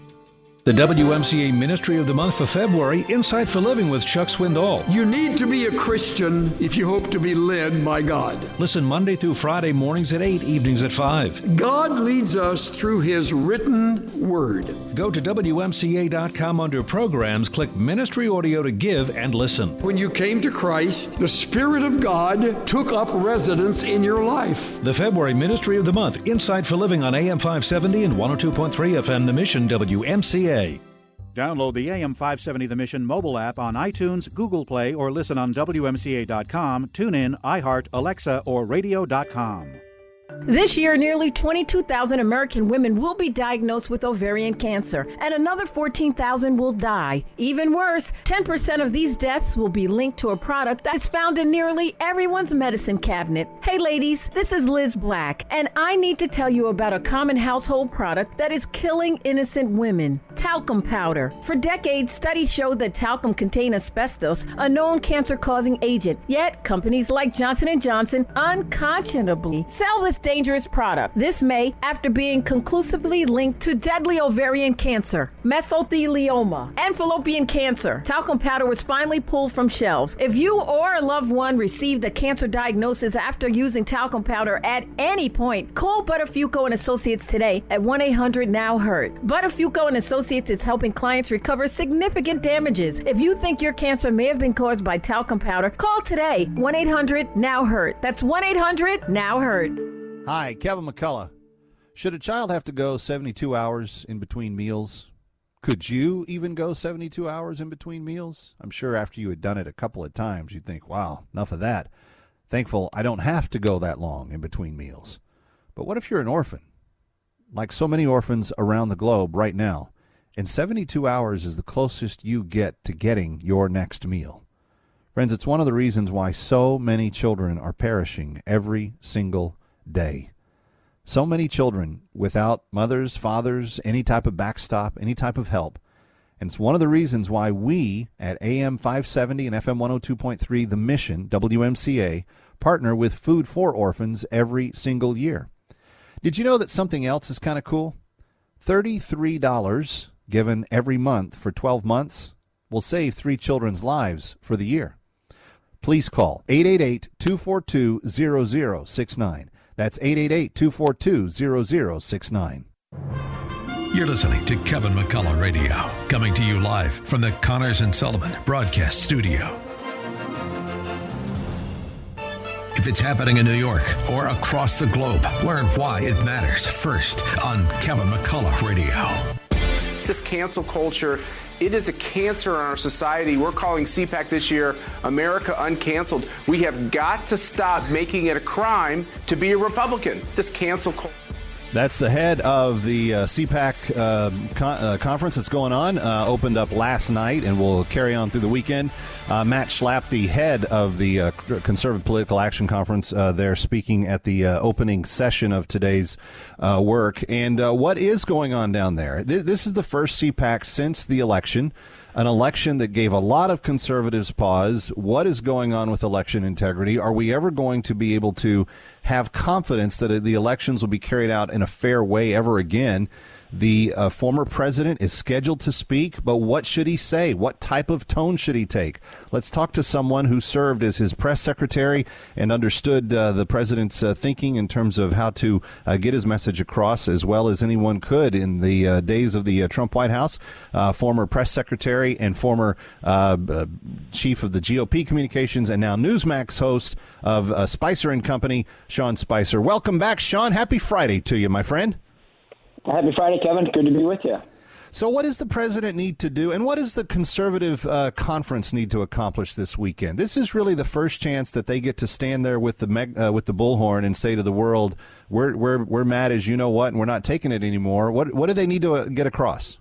The W M C A Ministry of the Month for February, Insight for Living with Chuck Swindoll. You need to be a Christian if you hope to be led by God. Listen Monday through Friday mornings at eight, evenings at five. God leads us through His written word. Go to W M C A dot com under Programs, click Ministry Audio to give and listen. When you came to Christ, the Spirit of God took up residence in your life. The February Ministry of the Month, Insight for Living on A M five seventy and one oh two point three F M, The Mission, W M C A. Download the A M five seventy The Mission mobile app on iTunes, Google Play, or listen on W M C A dot com, TuneIn, iHeart, Alexa, or radio dot com. This year, nearly twenty-two thousand American women will be diagnosed with ovarian cancer, and another fourteen thousand will die. Even worse, ten percent of these deaths will be linked to a product that is found in nearly everyone's medicine cabinet. Hey ladies, this is Liz Black, and I need to tell you about a common household product that is killing innocent women: talcum powder. For decades, studies show that talcum contains asbestos, a known cancer-causing agent. Yet, companies like Johnson and Johnson unconscionably sell this dangerous product this May after being conclusively linked to deadly ovarian cancer, mesothelioma, and fallopian cancer. Talcum powder was finally pulled from shelves. If you or a loved one received a cancer diagnosis after using talcum powder at any point, call Butterfuco and Associates today at one eight hundred now hurt. Butterfuco and Associates is helping clients recover significant damages. If you think your cancer may have been caused by talcum powder, call today, one eight hundred now hurt. That's one eight hundred now hurt. Hi, Kevin McCullough. Should a child have to go seventy-two hours in between meals? Could you even go seventy-two hours in between meals? I'm sure after you had done it a couple of times, you'd think, wow, enough of that. Thankful I don't have to go that long in between meals. But what if you're an orphan? Like so many orphans around the globe right now, and seventy-two hours is the closest you get to getting your next meal. Friends, it's one of the reasons why so many children are perishing every single day. So many children without mothers, fathers, any type of backstop, any type of help. And it's one of the reasons why we at A M five seventy and F M one oh two point three, The Mission, W M C A, partner with Food for Orphans every single year. Did you know that something else is kind of cool? thirty-three dollars given every month for twelve months will save three children's lives for the year. Please call eight eight eight, two four two, zero zero six nine. That's eight eight eight, two four two, zero zero six nine. You're listening to Kevin McCullough Radio, coming to you live from the Connors and Sullivan Broadcast Studio. If it's happening in New York or across the globe, learn why it matters first on Kevin McCullough Radio. This cancel culture, it is a cancer in our society. We're calling C PAC this year America Uncanceled. We have got to stop making it a crime to be a Republican. This cancel culture. That's the head of the uh, C PAC uh, con- uh, conference that's going on, uh, opened up last night and will carry on through the weekend. Uh, Matt Schlapp, the head of the uh, Conservative Political Action Conference, uh, there speaking at the uh, opening session of today's uh, work. And uh, what is going on down there? Th- this is the first C PAC since the election. An election that gave a lot of conservatives pause. What is going on with election integrity? Are we ever going to be able to have confidence that the elections will be carried out in a fair way ever again? The uh, former president is scheduled to speak, but what should he say? What type of tone should he take? Let's talk to someone who served as his press secretary and understood uh, the president's uh, thinking in terms of how to uh, get his message across as well as anyone could in the uh, days of the uh, Trump White House. Uh, former press secretary and former uh, uh, chief of the G O P communications and now Newsmax host of uh, Spicer and Company, Sean Spicer. Welcome back, Sean. Happy Friday to you, my friend. Happy Friday, Kevin. Good to be with you. So what does the president need to do, and what does the conservative uh, conference need to accomplish this weekend? This is really the first chance that they get to stand there with the meg- uh, with the bullhorn and say to the world, we're, we're, we're mad as you know what, and we're not taking it anymore. What, what do they need to uh, get across?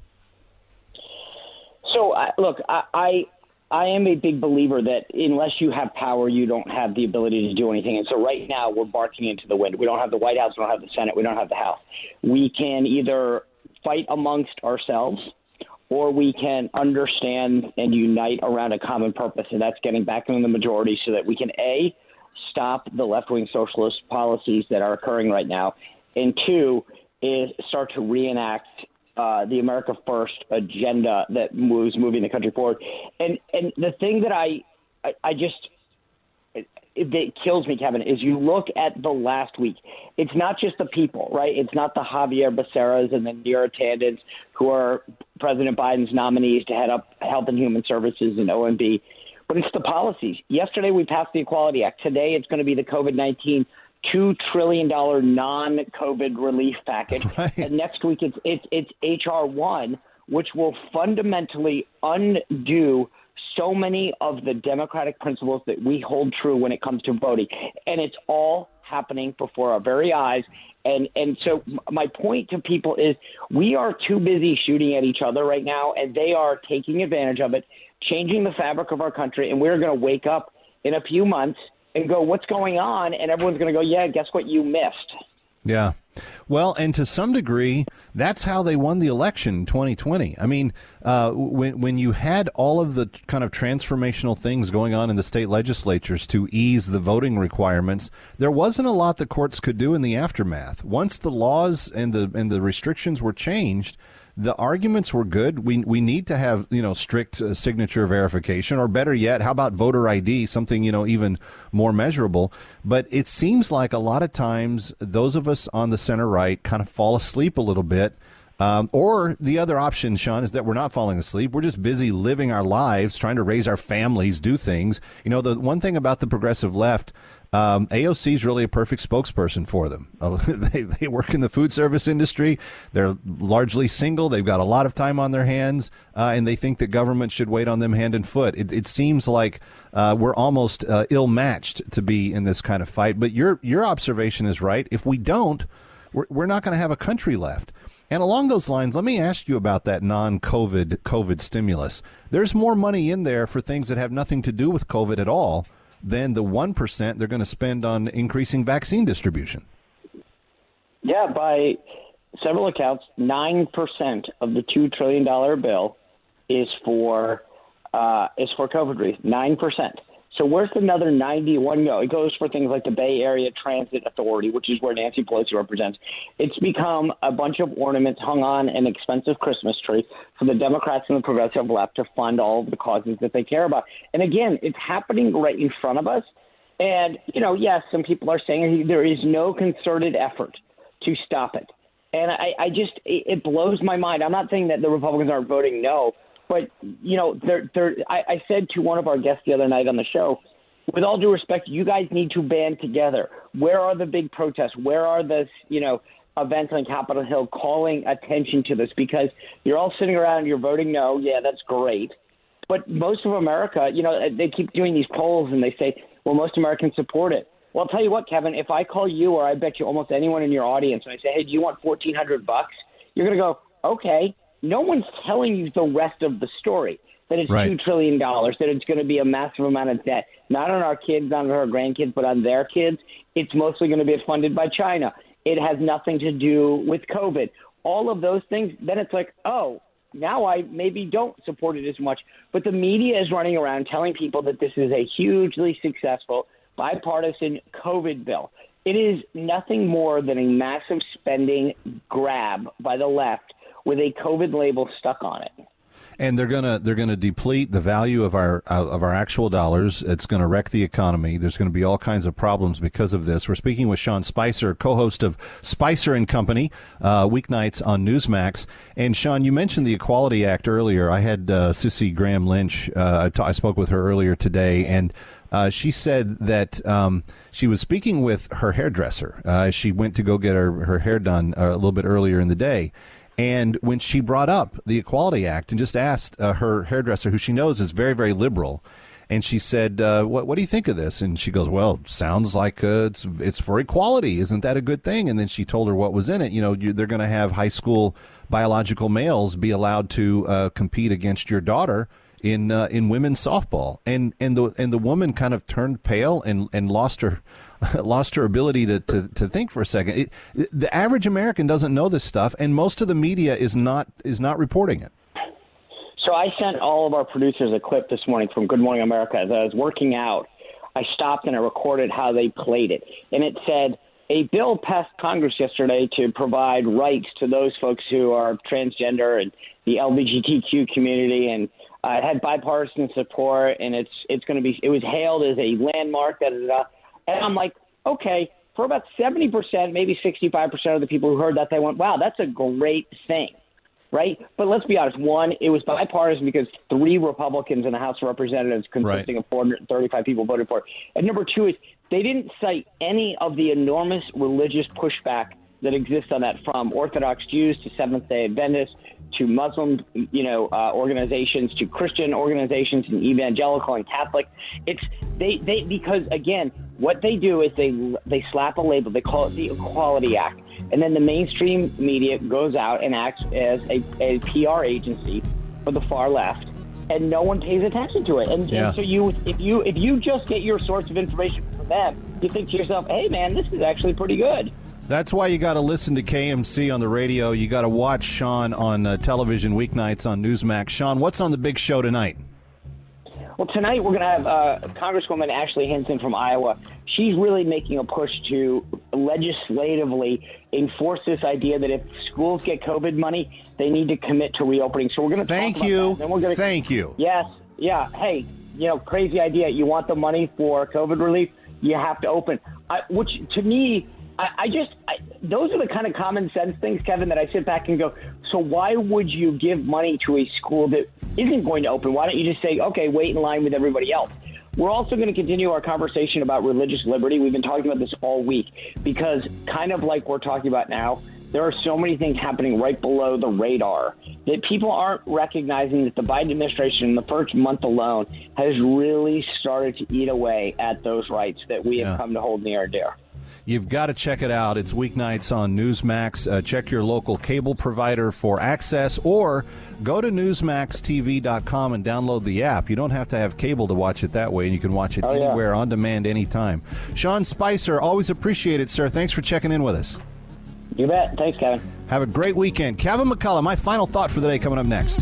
So, uh, look, I, I I am a big believer that unless you have power, you don't have the ability to do anything. And so right now we're barking into the wind. We don't have the White House. We don't have the Senate. We don't have the House. We can either fight amongst ourselves or we can understand and unite around a common purpose, and that's getting back into the majority so that we can, A, stop the left-wing socialist policies that are occurring right now, and two, is start to reenact Uh, the America First agenda that was moving the country forward. And and the thing that I, I, I just, it, it kills me, Kevin, is you look at the last week. It's not just the people, right? It's not the Javier Becerras and the Neera Tandons who are President Biden's nominees to head up Health and Human Services and O M B, but it's the policies. Yesterday we passed the Equality Act. Today it's going to be the COVID nineteen two trillion dollars non-COVID relief package. Right. And next week it's, it's, it's H R one, which will fundamentally undo so many of the democratic principles that we hold true when it comes to voting. And it's all happening before our very eyes. And, and so my point to people is we are too busy shooting at each other right now, and they are taking advantage of it, changing the fabric of our country, and we're going to wake up in a few months and go, what's going on? And everyone's going to go, yeah, guess what? You missed. Yeah. Well, and to some degree, that's how they won the election in twenty twenty. I mean, uh, when when you had all of the kind of transformational things going on in the state legislatures to ease the voting requirements, there wasn't a lot the courts could do in the aftermath. Once the laws and the and the restrictions were changed, the arguments were good. We we need to have, you know, strict uh, signature verification, or better yet, how about voter I D, something, you know, even more measurable. But it seems like a lot of times those of us on the center right kind of fall asleep a little bit Um, or the other option, Sean, is that we're not falling asleep. We're just busy living our lives, trying to raise our families, do things. You know, the one thing about the progressive left, um, A O C is really a perfect spokesperson for them. Uh, they, they work in the food service industry. They're largely single. They've got a lot of time on their hands, uh, and they think that government should wait on them hand and foot. It, it seems like uh, we're almost uh, ill-matched to be in this kind of fight. But your your observation is right. If we don't, we're, we're not going to have a country left. And along those lines, let me ask you about that non-COVID COVID stimulus. There's more money in there for things that have nothing to do with COVID at all than the one percent they're going to spend on increasing vaccine distribution. Yeah, by several accounts, nine percent of the two trillion dollars bill is for uh, is for COVID relief, nine percent. So where's another ninety-one go? It goes for things like the Bay Area Transit Authority, which is where Nancy Pelosi represents. It's become a bunch of ornaments hung on an expensive Christmas tree for the Democrats and the progressive left to fund all of the causes that they care about. And again, it's happening right in front of us. And, you know, yes, some people are saying there is no concerted effort to stop it. And I, I just, it blows my mind. I'm not saying that the Republicans aren't voting no. But, you know, they're, they're, I, I said to one of our guests the other night on the show, with all due respect, you guys need to band together. Where are the big protests? Where are the, you know, events on Capitol Hill calling attention to this? Because you're all sitting around and you're voting no. Yeah, that's great. But most of America, you know, they keep doing these polls and they say, well, most Americans support it. Well, I'll tell you what, Kevin, if I call you or I bet you almost anyone in your audience and I say, hey, do you want fourteen hundred bucks? You're going to go, okay. No one's telling you the rest of the story, that it's right. two trillion dollars, that it's going to be a massive amount of debt, not on our kids, not on our grandkids, but on their kids. It's mostly going to be funded by China. It has nothing to do with COVID. All of those things, then it's like, oh, now I maybe don't support it as much. But the media is running around telling people that this is a hugely successful bipartisan COVID bill. It is nothing more than a massive spending grab by the left with a COVID label stuck on it. And they're gonna they're gonna deplete the value of our uh, of our actual dollars. It's going to wreck the economy. There's going to be all kinds of problems because of this. We're speaking with Sean Spicer, co-host of Spicer and Company, uh, weeknights on Newsmax. And Sean, you mentioned the Equality Act earlier. I had uh, Cissy Graham Lynch. Uh, I, t- I spoke with her earlier today, and uh, she said that um, she was speaking with her hairdresser. Uh, she went to go get her her hair done uh, a little bit earlier in the day. And when she brought up the Equality Act and just asked uh, her hairdresser, who she knows is very, very liberal, and she said, uh, what, what do you think of this? And she goes, well, sounds like uh, it's it's for equality. Isn't that a good thing? And then she told her what was in it. You know, you, they're going to have high school biological males be allowed to uh, compete against your daughter in uh, in women's softball. And and the and the woman kind of turned pale and, and lost her lost her ability to, to, to think for a second. It, the average American doesn't know this stuff, and most of the media is not is not reporting it. So I sent all of our producers a clip this morning from Good Morning America. As I was working out, I stopped and I recorded how they played it. And it said, a bill passed Congress yesterday to provide rights to those folks who are transgender and the L G B T Q community, and uh, it had bipartisan support, and it's it's going to be it was hailed as a landmark. Da, da, da. And I'm like, okay, for about seventy percent, maybe sixty-five percent of the people who heard that, they went, wow, that's a great thing, right? But let's be honest. One, it was bipartisan because three Republicans in the House of Representatives consisting right. of four hundred thirty-five people voted for it. And number two is they didn't cite any of the enormous religious pushback that exists on that, from Orthodox Jews to Seventh-day Adventists to Muslim, you know, uh, organizations to Christian organizations and evangelical and Catholic. It's they, they because again, what they do is they they slap a label. They call it the Equality Act, and then the mainstream media goes out and acts as a, a P R agency for the far left, and no one pays attention to it. And, yeah. and so you, if you if you just get your source of information from them, you think to yourself, hey man, this is actually pretty good. That's why you got to listen to K M C on the radio. You got to watch Sean on uh, television weeknights on Newsmax. Sean, what's on the big show tonight? Well, tonight we're going to have uh, Congresswoman Ashley Hinson from Iowa. She's really making a push to legislatively enforce this idea that if schools get COVID money, they need to commit to reopening. So we're going to Thank talk about you. that. Then we're gonna, Thank you. Yes. Yeah. Hey, you know, crazy idea. You want the money for COVID relief? You have to open. I, which, to me, I, I just I, those are the kind of common sense things, Kevin, that I sit back and go, So why would you give money to a school that isn't going to open? Why don't you just say, okay, wait in line with everybody else? We're also going to continue our conversation about religious liberty. We've been talking about this all week because kind of like we're talking about now, there are so many things happening right below the radar that people aren't recognizing that the Biden administration in the first month alone has really started to eat away at those rights that we have Yeah. come to hold near and dear. You've got to check it out. It's weeknights on Newsmax. Uh, check your local cable provider for access, or go to newsmax t v dot com and download the app. You don't have to have cable to watch it that way, and you can watch it Oh, yeah. anywhere on demand anytime. Sean Spicer, always appreciate it, sir. Thanks for checking in with us. You bet. Thanks, Kevin. Have a great weekend. Kevin McCullough, my final thought for the day coming up next.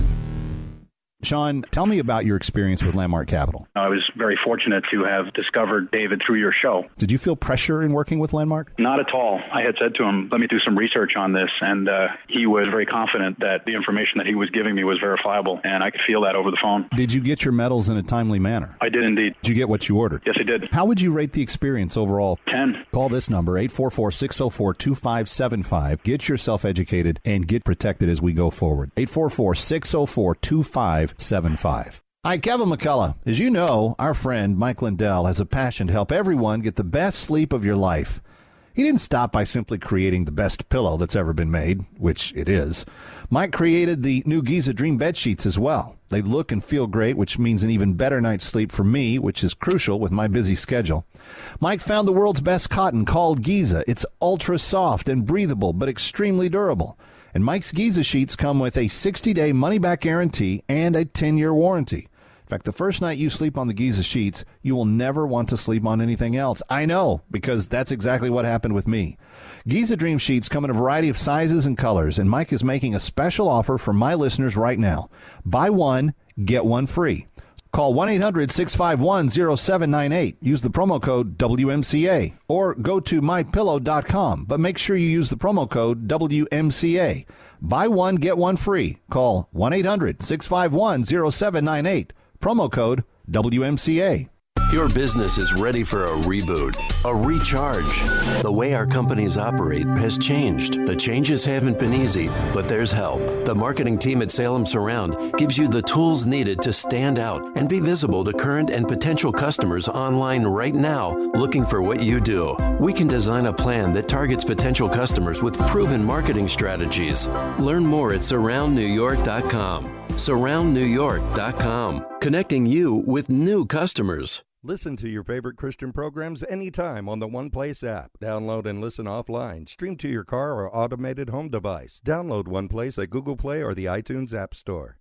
Sean, tell me about your experience with Landmark Capital. I was very fortunate to have discovered David through your show. Did you feel pressure in working with Landmark? Not at all. I had said to him, let me do some research on this, and uh, he was very confident that the information that he was giving me was verifiable, and I could feel that over the phone. Did you get your medals in a timely manner? I did indeed. Did you get what you ordered? Yes, I did. How would you rate the experience overall? ten. Call this number, eight four four, six oh four, two five seven five. Get yourself educated and get protected as we go forward. eight four four, six oh four, two five seven five. Hi, Kevin McCullough. As you know, our friend Mike Lindell has a passion to help everyone get the best sleep of your life. He didn't stop by simply creating the best pillow that's ever been made, which it is. Mike created the new Giza Dream bed sheets as well. They look and feel great, which means an even better night's sleep for me, which is crucial with my busy schedule. Mike found the world's best cotton called Giza. It's ultra soft and breathable, but extremely durable. And Mike's Giza sheets come with a sixty-day money-back guarantee and a ten-year warranty. In fact, the first night you sleep on the Giza sheets, you will never want to sleep on anything else. I know, because that's exactly what happened with me. Giza Dream sheets come in a variety of sizes and colors, and Mike is making a special offer for my listeners right now. Buy one, get one free. Call one eight hundred, six five one, oh seven nine eight. Use the promo code W M C A, or go to my pillow dot com, but make sure you use the promo code W M C A. Buy one, get one free. Call one eight hundred, six five one, oh seven nine eight. Promo code W M C A. Your business is ready for a reboot, a recharge. The way our companies operate has changed. The changes haven't been easy, but there's help. The marketing team at Salem Surround gives you the tools needed to stand out and be visible to current and potential customers online right now looking for what you do. We can design a plan that targets potential customers with proven marketing strategies. Learn more at surround new york dot com. surround new york dot com, connecting you with new customers. Listen to your favorite Christian programs anytime on the One Place app. Download and listen offline. Stream to your car or automated home device. Download One Place at Google Play or the iTunes App Store.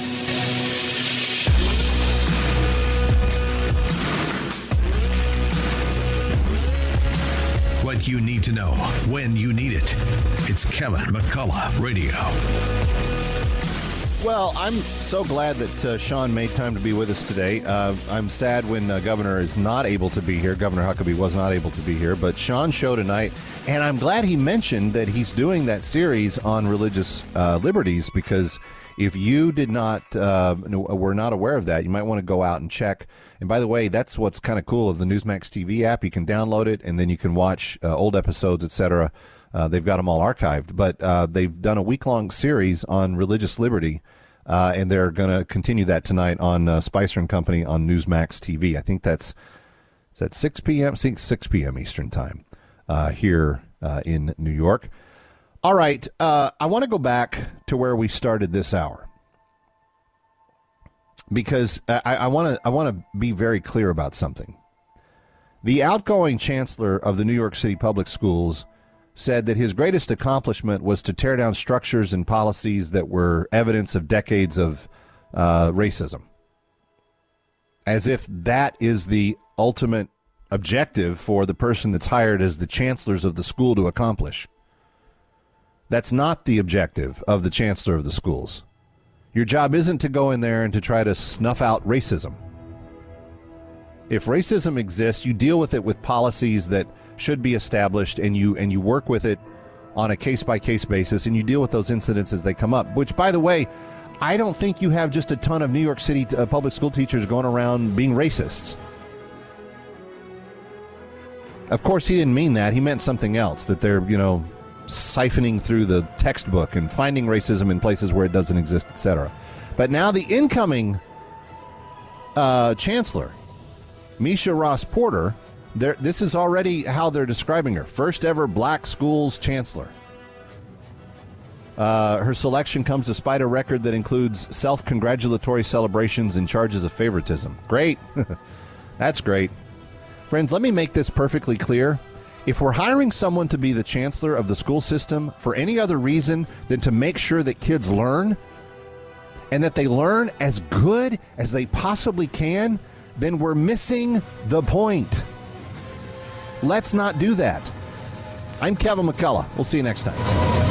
What you need to know when you need it. It's Kevin McCullough Radio. Well, I'm so glad that uh, Sean made time to be with us today. Uh, I'm sad when uh, Governor is not able to be here. Governor Huckabee was not able to be here, but Sean's show tonight, and I'm glad he mentioned that he's doing that series on religious uh, liberties, because if you did not, uh, were not aware of that, you might want to go out and check. And by the way, that's what's kind of cool of the Newsmax T V app. You can download it, and then you can watch uh, old episodes, et cetera. Uh, they've got them all archived, but uh, they've done a week-long series on religious liberty, uh, and they're going to continue that tonight on uh, Spicer and Company on Newsmax T V. I think that's is that six p.m. I think six p.m. Eastern time uh, here uh, in New York. All right, uh, I want to go back to where we started this hour, because I want to I want to be very clear about something. The outgoing chancellor of the New York City Public Schools said that his greatest accomplishment was to tear down structures and policies that were evidence of decades of uh, racism, as if that is the ultimate objective for the person that's hired as the chancellors of the school to accomplish. That's not the objective of the chancellor of the schools. Your job isn't to go in there and to try to snuff out racism. If racism exists, you deal with it with policies that should be established, and you and you work with it on a case-by-case basis, and you deal with those incidents as they come up, which, by the way, I don't think you have just a ton of New York City uh, public school teachers going around being racists. Of course, he didn't mean that. He meant something else, that they're, you know, siphoning through the textbook and finding racism in places where it doesn't exist, et cetera. But now the incoming uh, chancellor, Misha Ross Porter, this is already how they're describing her. First ever black schools chancellor. Uh, her selection comes despite a record that includes self-congratulatory celebrations and charges of favoritism. Great. That's great. Friends, let me make this perfectly clear. If we're hiring someone to be the chancellor of the school system for any other reason than to make sure that kids learn and that they learn as good as they possibly can, then we're missing the point. Let's not do that. I'm Kevin McCullough. We'll see you next time.